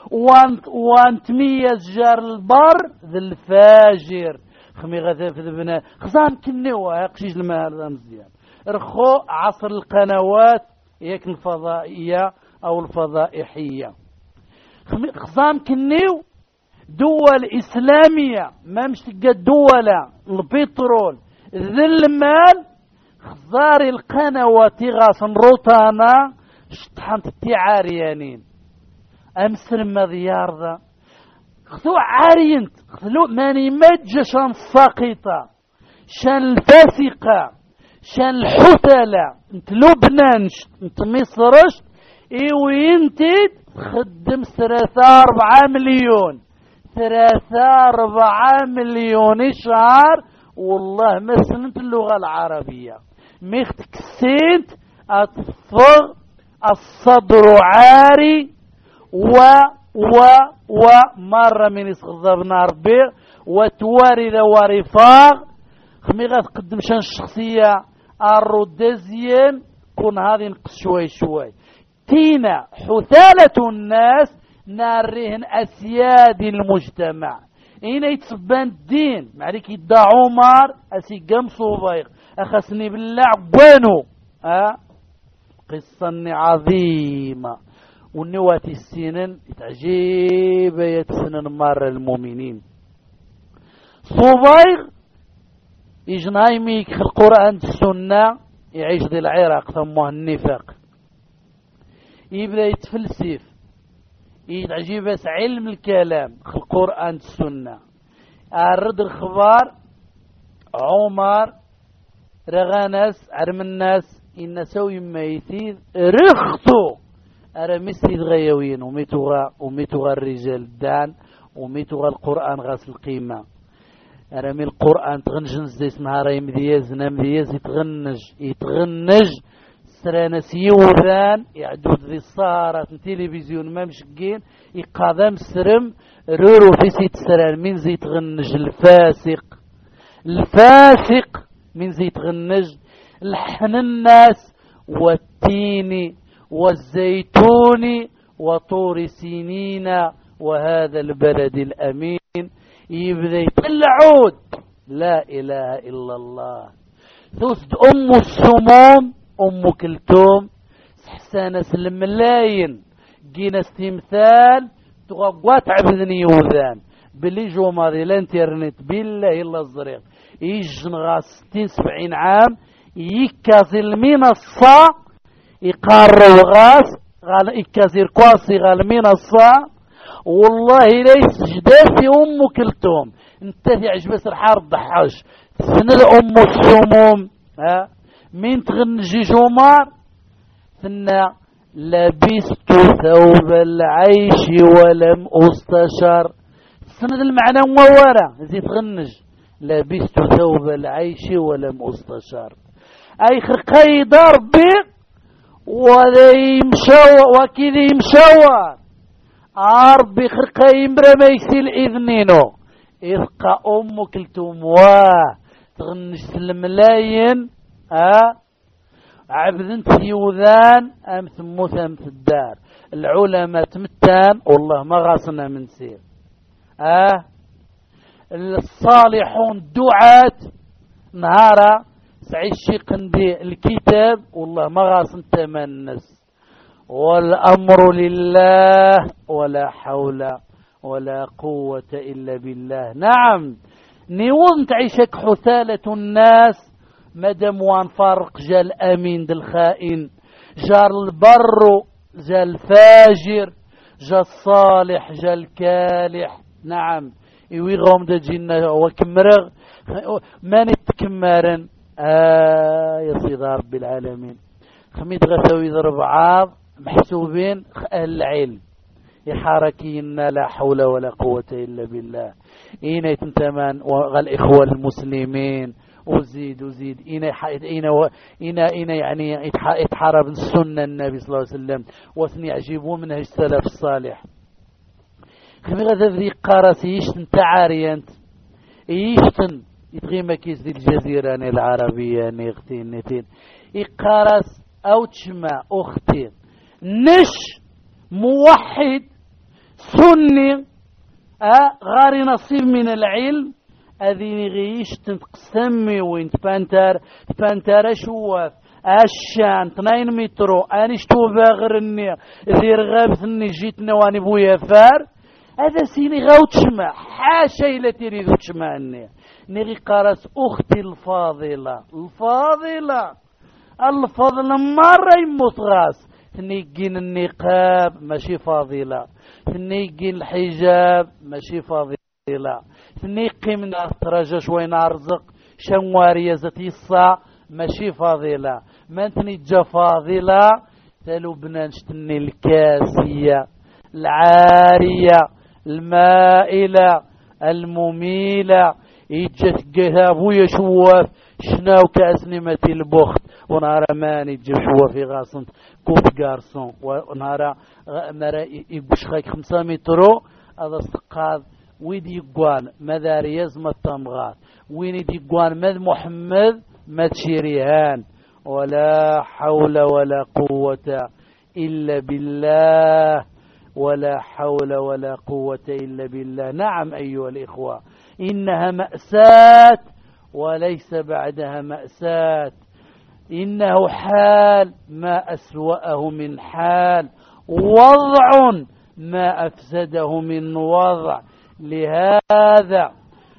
وانتميز جار البر ذي الفاجر خمي غثفذ بنا خزام كنوا يقشيج المال ذا مزيان رخو عصر القنوات ياك الفضائية أو الفضائحية خزام كنيو دول إسلامية ما مش تلقى دولة البترول ذي المال خزاري القنوات غاصن روتانا شطحنت التعاريانين أمسر مذيار ذا خذو عارينت خذو ماني مجة شان الساقطة شان الفاسقة شان الحتلة انت لبنانش انت مصرش ايوي انت خدم ثلاثة اربعة مليون ثلاثة اربعة مليون شهر والله ما سنت اللغة العربية ميختك سنت اطفغ الصدر عاري و و و مرة من يصغضبنا ربي وتواري ذواري فاغ خميغة تقدم شان الشخصية الرودازيين كون هذه نقص شوي شوي تينا حثالة الناس ناريهن أسياد المجتمع هنا يتصبان الدين معريك يدى عمر أسي قام صوبيق أخسني بالله عبانو أه؟ قصة عظيمة والنواتي السنن تعجيب يتسنن مار المؤمنين صوبيق يجنايميك في القرآن السنة يعيش ذي العراق ثم النفاق يبدأ يتفلسف يتعجيب بس علم الكلام في القرآن السنة أرد الخبار عمر رغانس عرم الناس إن سوي ميتين رخصوا أرى مسي غيوين وميتوغا وميتوغا الرجال دان وميتوغا القرآن غاس القيمة أرمي القرآن تغنجنز ديس نهاري مدياز نمدياز يتغنج يتغنج سرانا سيوذان يعدود ذي الصارة تلفزيون ما مشقين يقادم سرم رورو في سيت سران من زي تغنج الفاسق الفاسق من زي تغنج لحن الناس والتين والزيتون وطور سنين وهذا البلد الأمين يبدأ يطلعود لا إله إلا الله ثوث أم السموم أم كلثوم حسانة الملاين جينا استمثال تغوات عبدني وذان بلي جو ماضي الانترنت بالله إلا الزريق يجن غاس ستين سبعين عام يكازل من الصا يقارو غاس غال يكازير كواسي غال من الصا والله ليس جدافي أم كلثوم انت يعجبس الحار الضحاش سن الأم السموم ها مين تغنجي جمار ثنا لبست ثوب العيش ولم أستشر سند المعنى مورا زي تغنج لبست ثوب العيش ولم أستشر أي خرقي ضربي وذا يمشوى وكذا يمشوى أربي خرقي مرميسي الإذنينو إذقى أم كلثوم واه تغنج الملاين ها عبد انت يوذان ام ثموث ام في الدار العلماء تمتان والله ما غاصنا من سير. آه الصالحون دعاة نهارا سعيد شيقندي الكتاب والله ما غاصن تمنس. والأمر لله ولا حول ولا قوة إلا بالله. نعم نيوضن تعيشك حثالة الناس مدام وان فارق جا الأمين بالخائن، جا البر جا الفاجر، جا الصالح جا الكالح. نعم يويغهم دا جينا وكمرغ ما نتكمارن. آه يا سيدي رب العالمين خميد غثوي يضرب عاض محسوبين أهل العلم يحاركينا لا حول ولا قوة إلا بالله. إين يتنتمان والإخوة المسلمين وزيد وزيد إين إين إين إين يعني يتحارب السنة النبي صلى الله عليه وسلم وثني يعجبون منهج السلف الصالح. خمي غدا ذي قارس يشتن تعاريانت يشتن يتغي مكيس دي الجزيرة العربية نيغتين نتين يقارس أو تشمع أختين نش موحد سني أه غاري نصيب من العلم أذيني غيش تنقسمي وين تبانتر تبانتر شواف الشان تنين مترو أنيش توباغرني ذي رغابثني جيتنا واني بويا فار هذا سيني غاو تشمع حاشا إلا تريد تشمعني نغي قارس أختي الفاضلة الفاضلة الفضل مرة يموت غاس تنيجين النقاب ماشي فاضلة، تنيجين الحجاب ماشي فاضلة، تنيقي من ترجع شوي نرزق شنوارية ذاتي الصا ماشي فاضلة، ما تنيجا فاضلة تلو بنانشتني الكاسية العارية المائلة المميلة يجت جهابوية شواف شناو كاسنمتي البخت ونهار ماني تجيب شواف في غاصنت كوت غارسون ونهار مرا يبش خاك خمسة مترو هذا استقاذ ويدي يقوان ماذا رياز ما التمغات وين يدي يقوان ماذ محمد ما تشيريهان ولا حول ولا قوة إلا بالله ولا حول ولا قوة إلا بالله. نعم أيها الإخوة إنها مأساة وليس بعدها مأساة، إنه حال ما أسوأه من حال، وضع ما أفسده من وضع. لهذا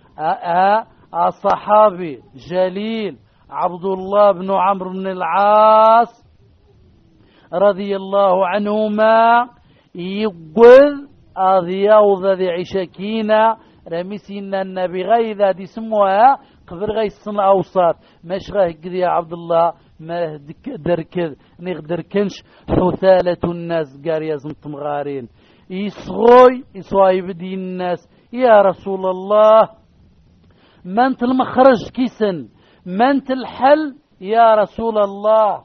الصحابي جليل عبد الله بن عمرو بن العاص رضي الله عنهما يقول أضياوض ذي عشاكينا رميسينا النبي غيذا دي سموها قبل غي السنة أوسط ماش غاه قد يا عبد الله ما دركذ نقدر كنش حثالة الناس قاريا زمتم غارين يصغوي يصواي بدي الناس يا رسول الله ما انت المخرج كيسن ما انت الحل يا رسول الله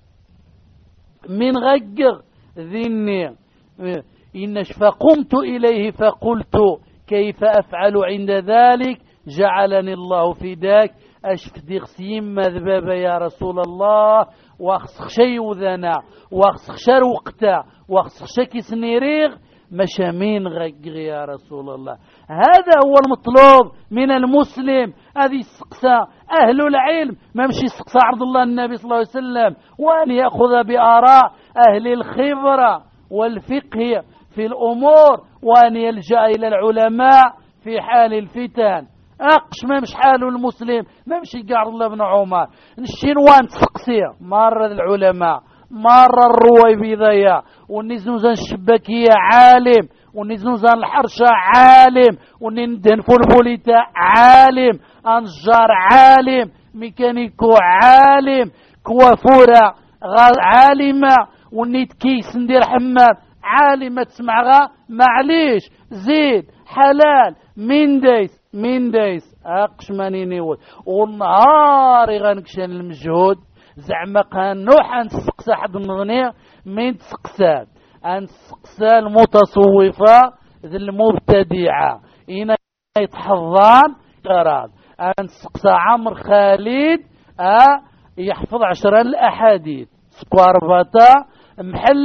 من غقر ذني إنش فقمت إليه فقلت كيف أفعل عند ذلك جعلني الله فداك أشف ديغسيم مذبابا يا رسول الله واخسخ شي وذنا واخسخ شر وقتا واخسخ شكي سنيريغ مشامين غقغ يا رسول الله. هذا هو المطلوب من المسلم. هذه السقسى أهل العلم ما مشي سقسى عبد الله النبي صلى الله عليه وسلم وأن يأخذ بآراء أهل الخبرة والفقه في الأمور وأن يلجأ إلى العلماء في حال الفتن. أقش ما مش حال المسلم ما مشي قاعد الله بن عمر الشنوان تسقسيه مرة العلماء مرة الرويبيضية والنزنوزان الشباكية عالم والنزنوزان الحرشة عالم والندهن فولفوليتا عالم أنجار عالم ميكانيكو عالم كوافورة عالمة والنيت كيس ندير حمام عالمة تسمعها معليش زيد حلال من ديس من ديس أقش ماني نيوت والنهار غنكشن المجهود زعما قانوح نسقسى حد النغنية من تسقسى نسقسى المتصوفة ذي المبتدعة إنا يتحضان قراد نسقسى عمر خالد أه يحفظ عشرة الأحاديث سكوار باتا محلق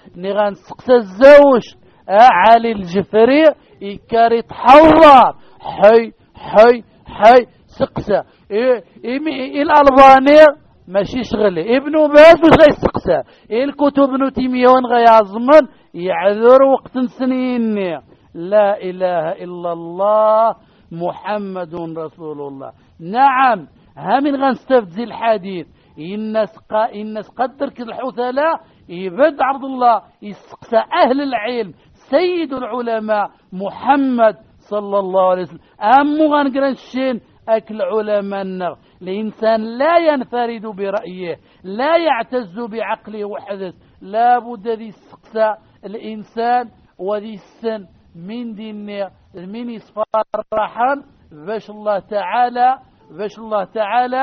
نغان سقسى الزوج علي الجفري يكاري تحور حي حي حي سقسى إيه إيه الألباني ماشي شغلي ابن باز واش غيسقسى الكتب ابن تيمية وين غيعظمن يعذر وقت سنين. لا إله إلا الله محمد رسول الله. نعم ها من غنستفزي الحديث الناس قا الناس قدر كذا الحثلاء يبد عبد الله يسقسى أهل العلم سيد العلماء محمد صلى الله عليه وسلم. أمو غنقرنشين أكل علماء النغ. الإنسان لا ينفرد برأيه لا يعتز بعقله وحدث لا بد ذي السقسى الإنسان وذي السن من دين من يصفرحا باش الله تعالى باش الله تعالى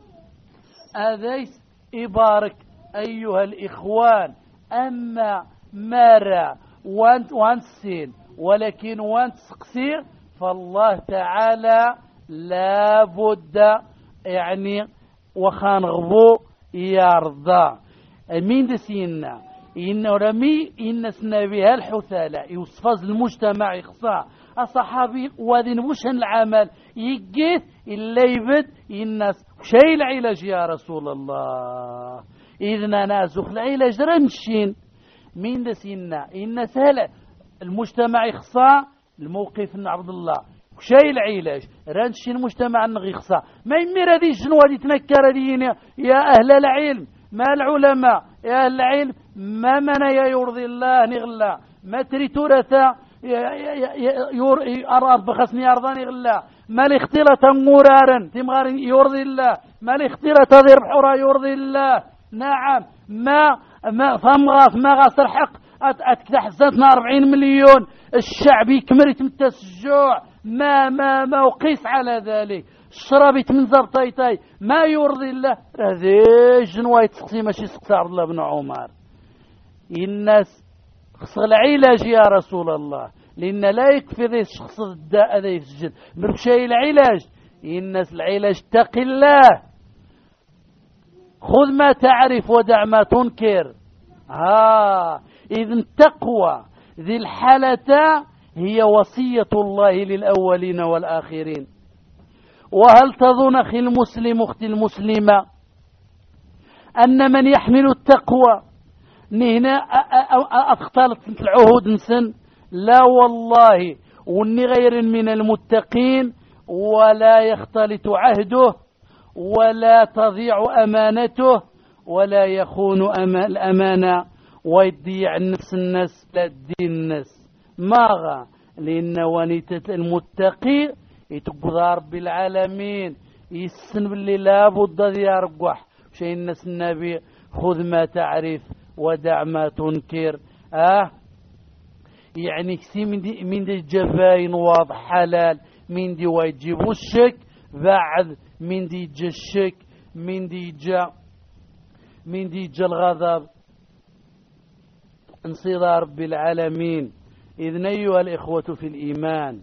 أذيس إبارك أيها الإخوان. أما مارا وانت وانسين ولكن وانت سقسير فالله تعالى لا بد يعني وخان غبو يرضى مين دسينا إنه رمي إن سنبيها الحثالة يوصفز المجتمع يخصى الصحابي وذن وشن العمل يجيث اللي يبد الناس شيء العلاج يا رسول الله إذن نازخ العلاج رنشين مين دسينا إن سهل المجتمع يخصى الموقف من عبد الله شيء العلاج رانشي المجتمع نغي خصا ما يمير هذه الجنوة دي تنكر دينا يا أهل العلم ما العلماء يا أهل العلم ما من يا يرضي الله نغلا ما تري تورثا يور أرض بخسني أرضاني غلا ما الاختلاط مرارا تمغار يرضي الله ما الاختلاط ذي بحورا يرضي الله. نعم ما ما فمغاف ما غاصر حق أتحزتنا أربعين مليون الشعب يكمل يتمتس الجوع ما ما ما وقيس على ذلك شربت من زرطيتي ما يرضي الله. هذه جنواية تسقسي ماشي سقسي عبد الله بن عمر. الناس خص العلاج يا رسول الله لأن لا يكفي ذي الشخص الداء ذي السجن برشاي العلاج. الناس العلاج تقي الله خذ ما تعرف ودع ما تنكر. ها إذن التقوى ذي الحالة هي وصية الله للأولين والآخرين. وهل تظن أخي المسلم أختي المسلمة أن من يحمل التقوى هنا أختلط في العهود نسن؟ لا والله وني غير من المتقين ولا يختلط عهده ولا تضيع أمانته ولا يخون الأمانة ويضيع النفس الناس لا الدين الناس ماغا لأن ونيتة المتقي يتقضى رب العالمين يسن باللي لابد ذي يرقح شيء الناس النبي خذ ما تعرف ودع ما تنكر. آه يعني كسي من دي من دي الجباين واضح حلال من دي ويجيبوا الشك بعد من دي جا الشك من دي جا من دي جا الغضب انصدار رب العالمين. إذن أيها الإخوة في الإيمان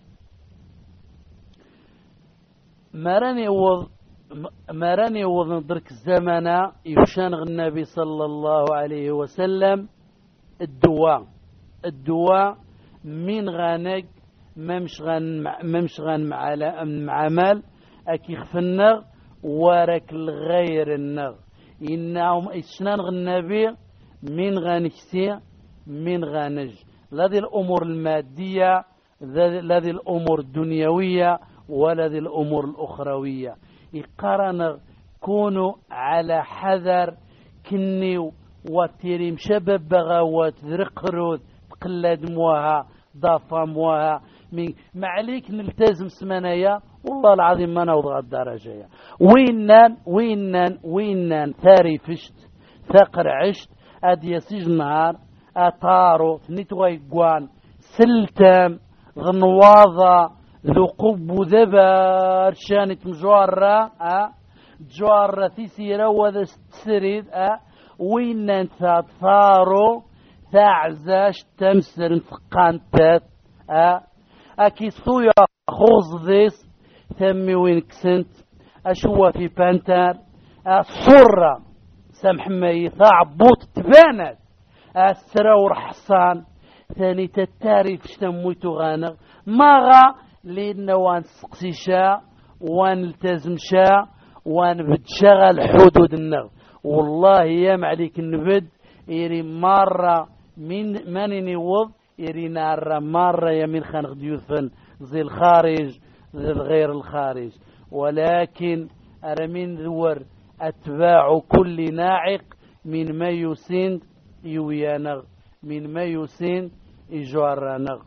ما راني وض ما راني وض ندرك الزمن يشانغ النبي صلى الله عليه وسلم الدواء الدواء من غانق ممش غان ممش غان مع مال أكي خفنغ ورك الغير النغ إنهم إشنانغ النبي من غانكسي من غانج لذي الأمور المادية لذي الأمور الدنيوية ولذي الأمور الأخروية. يقارن كونوا على حذر كنيو وتيريم شباب بغاوات ذرقرود تقلد موها ضافا موها من معليك نلتزم سمانية والله العظيم ما نوضع الدرجة وينان وينان وينان ثاري فشت ثقر عشت أدي سجن نهار أطارو نتوي قوان سلتام غنواضة ذو قب ذبار شانت مجوارة أه جوارة تسيرة وذا ستسريد أه وينان ثاطارو ثاعزاش تمسر ثقانتات أه أكي صويا خوز ذيس ثمي وين كسنت أشوى في بانتر أه صرة سامح مي ثاع بوط تبانت السراور حصان ثاني تتاريف شتمويتو غانغ ما غا لأن وان سقسيشا وان التزمشا وان بتشغل حدود النغ والله يا معليك النبد يري مرة من من يوض يري نار مرة يمين خانق ديوثن زي الخارج زي الغير الخارج ولكن أرمين ذور أتباع كل ناعق من ما يسند يويانغ من ما يسند يجوارنغ.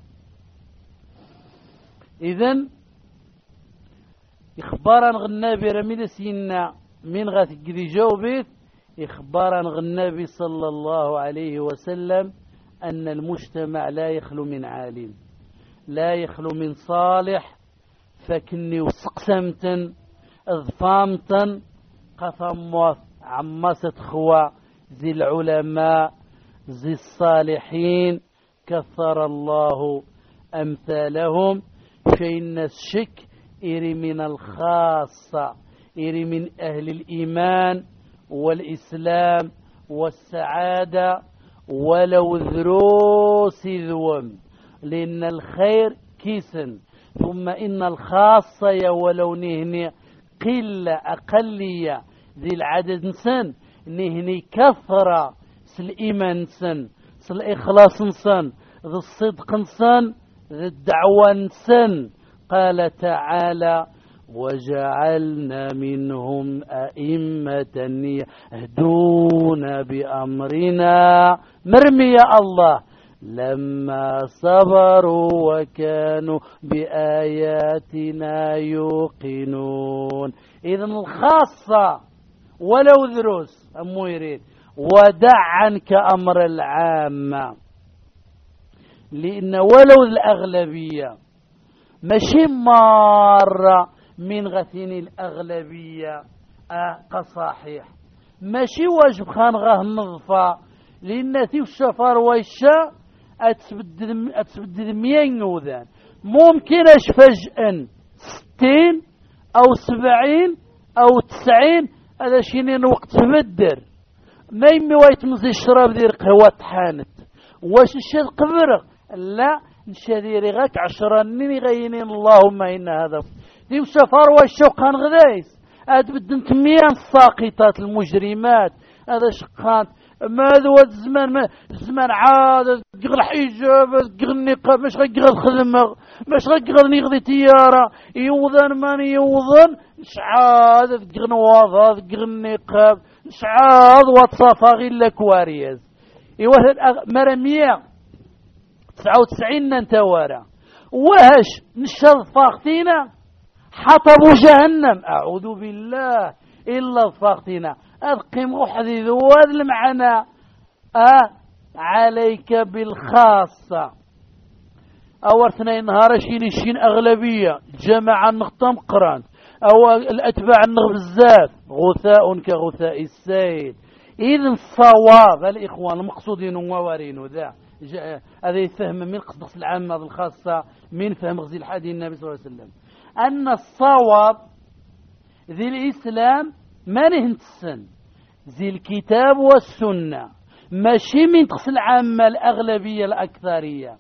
إذن إخبارا غنابي رميل سينا من غاث قدي جاوبت إخبارا غنابي صلى الله عليه وسلم أن المجتمع لا يخلو من عالم لا يخلو من صالح فكني وسقسمتن اضفامتن قثموث عمست خوا زي العلماء زي الصالحين كثر الله أمثالهم فإن الشك إري من الخاصة إري من أهل الإيمان والإسلام والسعادة ولو ذروس ذوم لأن الخير كيسن ثم إن الخاصة ولو نهني قلة أقلية ذي العدد نسن نهني كثرة سالإيمان نسن سالإخلاص نسن ذي الصدق نسن ذي الدعوة نسن. قال تعالى وجعلنا منهم أئمة يهدون بأمرنا مرمي يا الله لما صبروا وكانوا بآياتنا يوقنون. إذن الخاصة ولو ذروس أمو يريد ودع عنك أمر العامة لأن ولو الأغلبية ماشي مرة من غثين الأغلبية آه كصحيح ماشي واجب خان غاه النظفة لأن ثيو الشفار ويشا أتسبدد أتسبدد مية نوذان ممكن أش فجأة ستين أو سبعين أو تسعين هذا شينين وقت تبدر ما يمي ويتمزي الشراب دير قهوة تحانت واش الشيء قبرغ لا نشاديري غاك عشرة نيني غينين اللهم إن هذا ذي الشفار والشوقان غذايس أتبدن تميان الساقطات المجرمات هذا شقان ماذا هو الزمان ما الزمان عاد تقغل حجاب تقغل النقاب مش غيقغل الخدمة مش غيقغل نيغذي تيارة يوضن من يوضن شعاد تقغل نواضة تقغل النقاب شعاد وتصافى غير لكواريز إيوه مرمية تسعة وتسعين ننتوارا وهش نشاط فاقتنا حطبوا جهنم أعوذ بالله إلا فاقتنا أذقم أحذي ذواد المعنى أه عليك بالخاصة أورثنا نهار شين الشين أغلبية جماعة النقطة مقران أو الأتباع النغ بزاف غثاء كغثاء السيل. إذن الصواب الإخوان المقصودين ووارين وذا هذا يفهم من قصد العامة الخاصة من فهم غزي الحديث النبي صلى الله عليه وسلم أن الصواب ذي الإسلام ما نهنت السن ذي الكتاب والسنة ماشي من تقصد العامة الأغلبية الأكثرية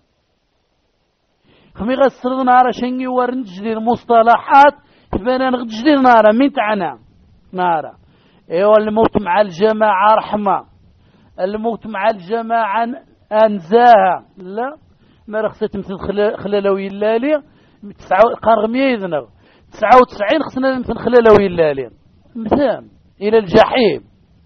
خمي غسرد نارا شنجي ورن تجديد المصطلحات فانا نغد تجديد نارا من تعنا نارا ايوه الموت مع الجماعة رحمة الموت مع الجماعة أنزاها لا ما رخصت مثل خلالوي اللالي قرغمية يذنغ تسعة وتسعين خصنا مثل خلالوي اللالي مثام إلى الجحيم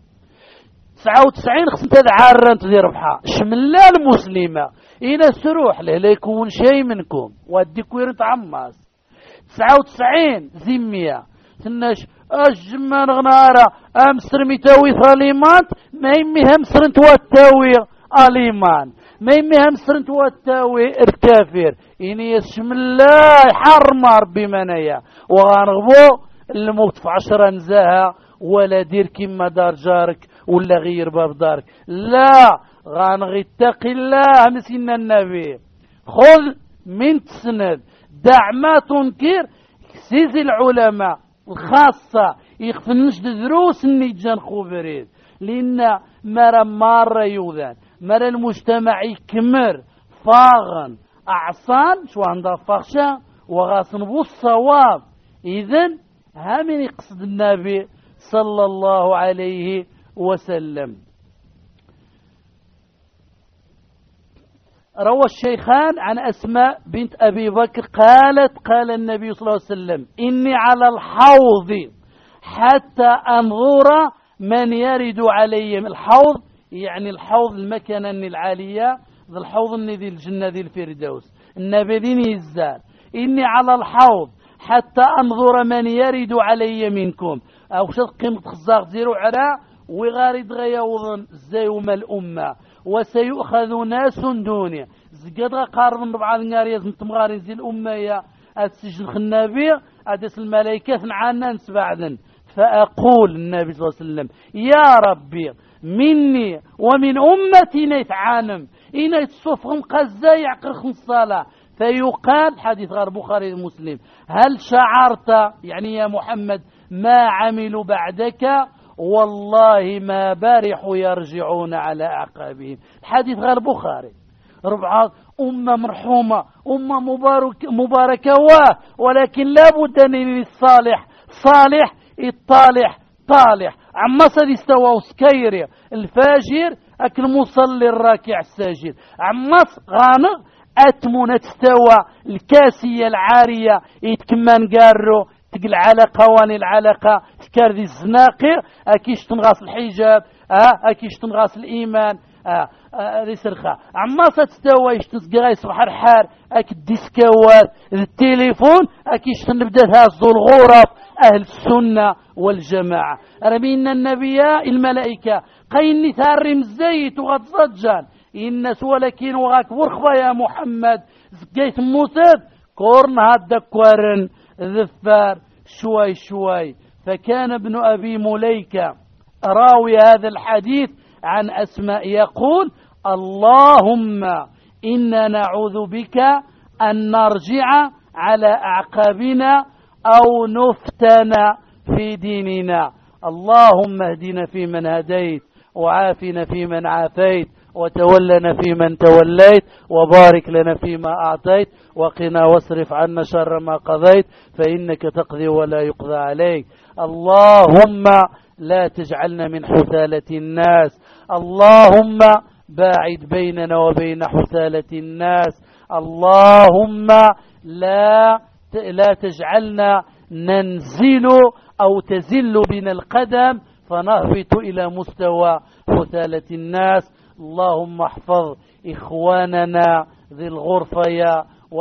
تسعة وتسعين خصنا تدعى تدير ربحها شملا المسلمة إنا سروح له لا يكون شيء منكم والديكوير تعماس تسعة وتسعين زمية تناش أجمان غنارة أمسر متاوي ثاليمات ما يميها مصر توتاوي أليمان ما يميها مصر توتاوي الكافر إني يسم الله حرم ربي منايا وغنغبو الموت في عشرة نزاها ولا دير كما دار جارك ولا غير باب دارك لا غنغي اتق الله مسكين النبي خذ من تسند دع ما تنكر سيز العلماء الخاصة يخفنش دروس النجان خوبريد لأن مرة مرة يوذان مر المجتمع يكمر فاغن أعصان شو عندها فخشة وغاصن بالصواب. إذن همين يقصد النبي صلى الله عليه وسلم. روى الشيخان عن أسماء بنت أبي بكر قالت قال النبي صلى الله عليه وسلم إني على الحوض حتى أنظر من يرد علي. الحوض يعني الحوض المكانة العالية، ذي الحوض ذي الجنة ذي الفردوس. النبي ذي يزال إني على الحوض حتى أنظر من يرد علي منكم. أو شد قيمة خزاق زيرو عراء وغارد غيوضن زيوم الأمة وسيؤخذ ناس دوني زقد قارض ربع الناريز متمغارين زي الأمة يا السجن النبي أدس الملائكة معنا نسبعدن. فأقول النبي صلى الله عليه وسلم يا ربي مني ومن أمتي نيتعانم إن يتصفهم قزا يعقرخن الصلاة. فيقال حديث غير بخاري ومسلم هل شعرت يعني يا محمد ما عملوا بعدك والله ما بارح يرجعون على أعقابهم. الحديث غير بخاري. ربعات أمة مرحومة أمة مبارك مباركة ولكن لا بد أن الصالح صالح الطالح طالح. عما صد يستوى سكيري الفاجر أكل مصلي الراكع الساجد. عما غانغ أتمنى تستوى الكاسية العارية يتكمان قارو تقل علقة واني العلقة تكار ذي الزناقر أكيش تنغاس الحجاب أه أكيش تنغاس الإيمان أه ذي سرخة. عما ستستوى يشتنسقى يصبح الحار أكيد ديسكوات التليفون أكيش تنبدأ هازو الغرف أهل السنة والجماعة. رمينا النبي الملائكة قيني تارم الزيت وغتصجان الناس ولكن وغاك برخبة يا محمد زقيت موسد كورن هاد كورن ذفار شوي شوي. فكان ابن أبي مليكة راوي هذا الحديث عن أسماء يقول اللهم إنا نعوذ بك أن نرجع على أعقابنا أو نفتن في ديننا. اللهم اهدنا فيمن هديت وعافنا فيمن عافيت وتولنا فيمن توليت وبارك لنا فيما أعطيت وقنا واصرف عنا شر ما قضيت فإنك تقضي ولا يقضى عليك. اللهم لا تجعلنا من حثالة الناس. اللهم باعد بيننا وبين حثالة الناس. اللهم لا لا تجعلنا ننزل أو تزل بنا القدم فنهبط إلى مستوى حثالة الناس. اللهم احفظ إخواننا ذي الغرفة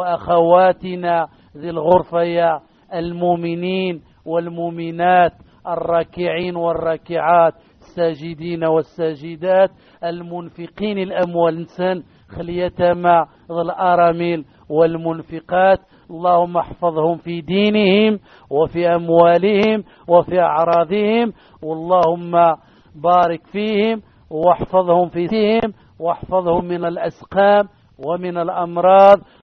وأخواتنا ذي الغرفة المؤمنين والمؤمنات الراكعين والراكعات الساجدين والساجدات المنفقين الأموال نسان خليتما ذي الأرامل والمنفقات. اللهم احفظهم في دينهم وفي أموالهم وفي أعراضهم. واللهم بارك فيهم واحفظهم في دينهم واحفظهم من الأسقام ومن الأمراض.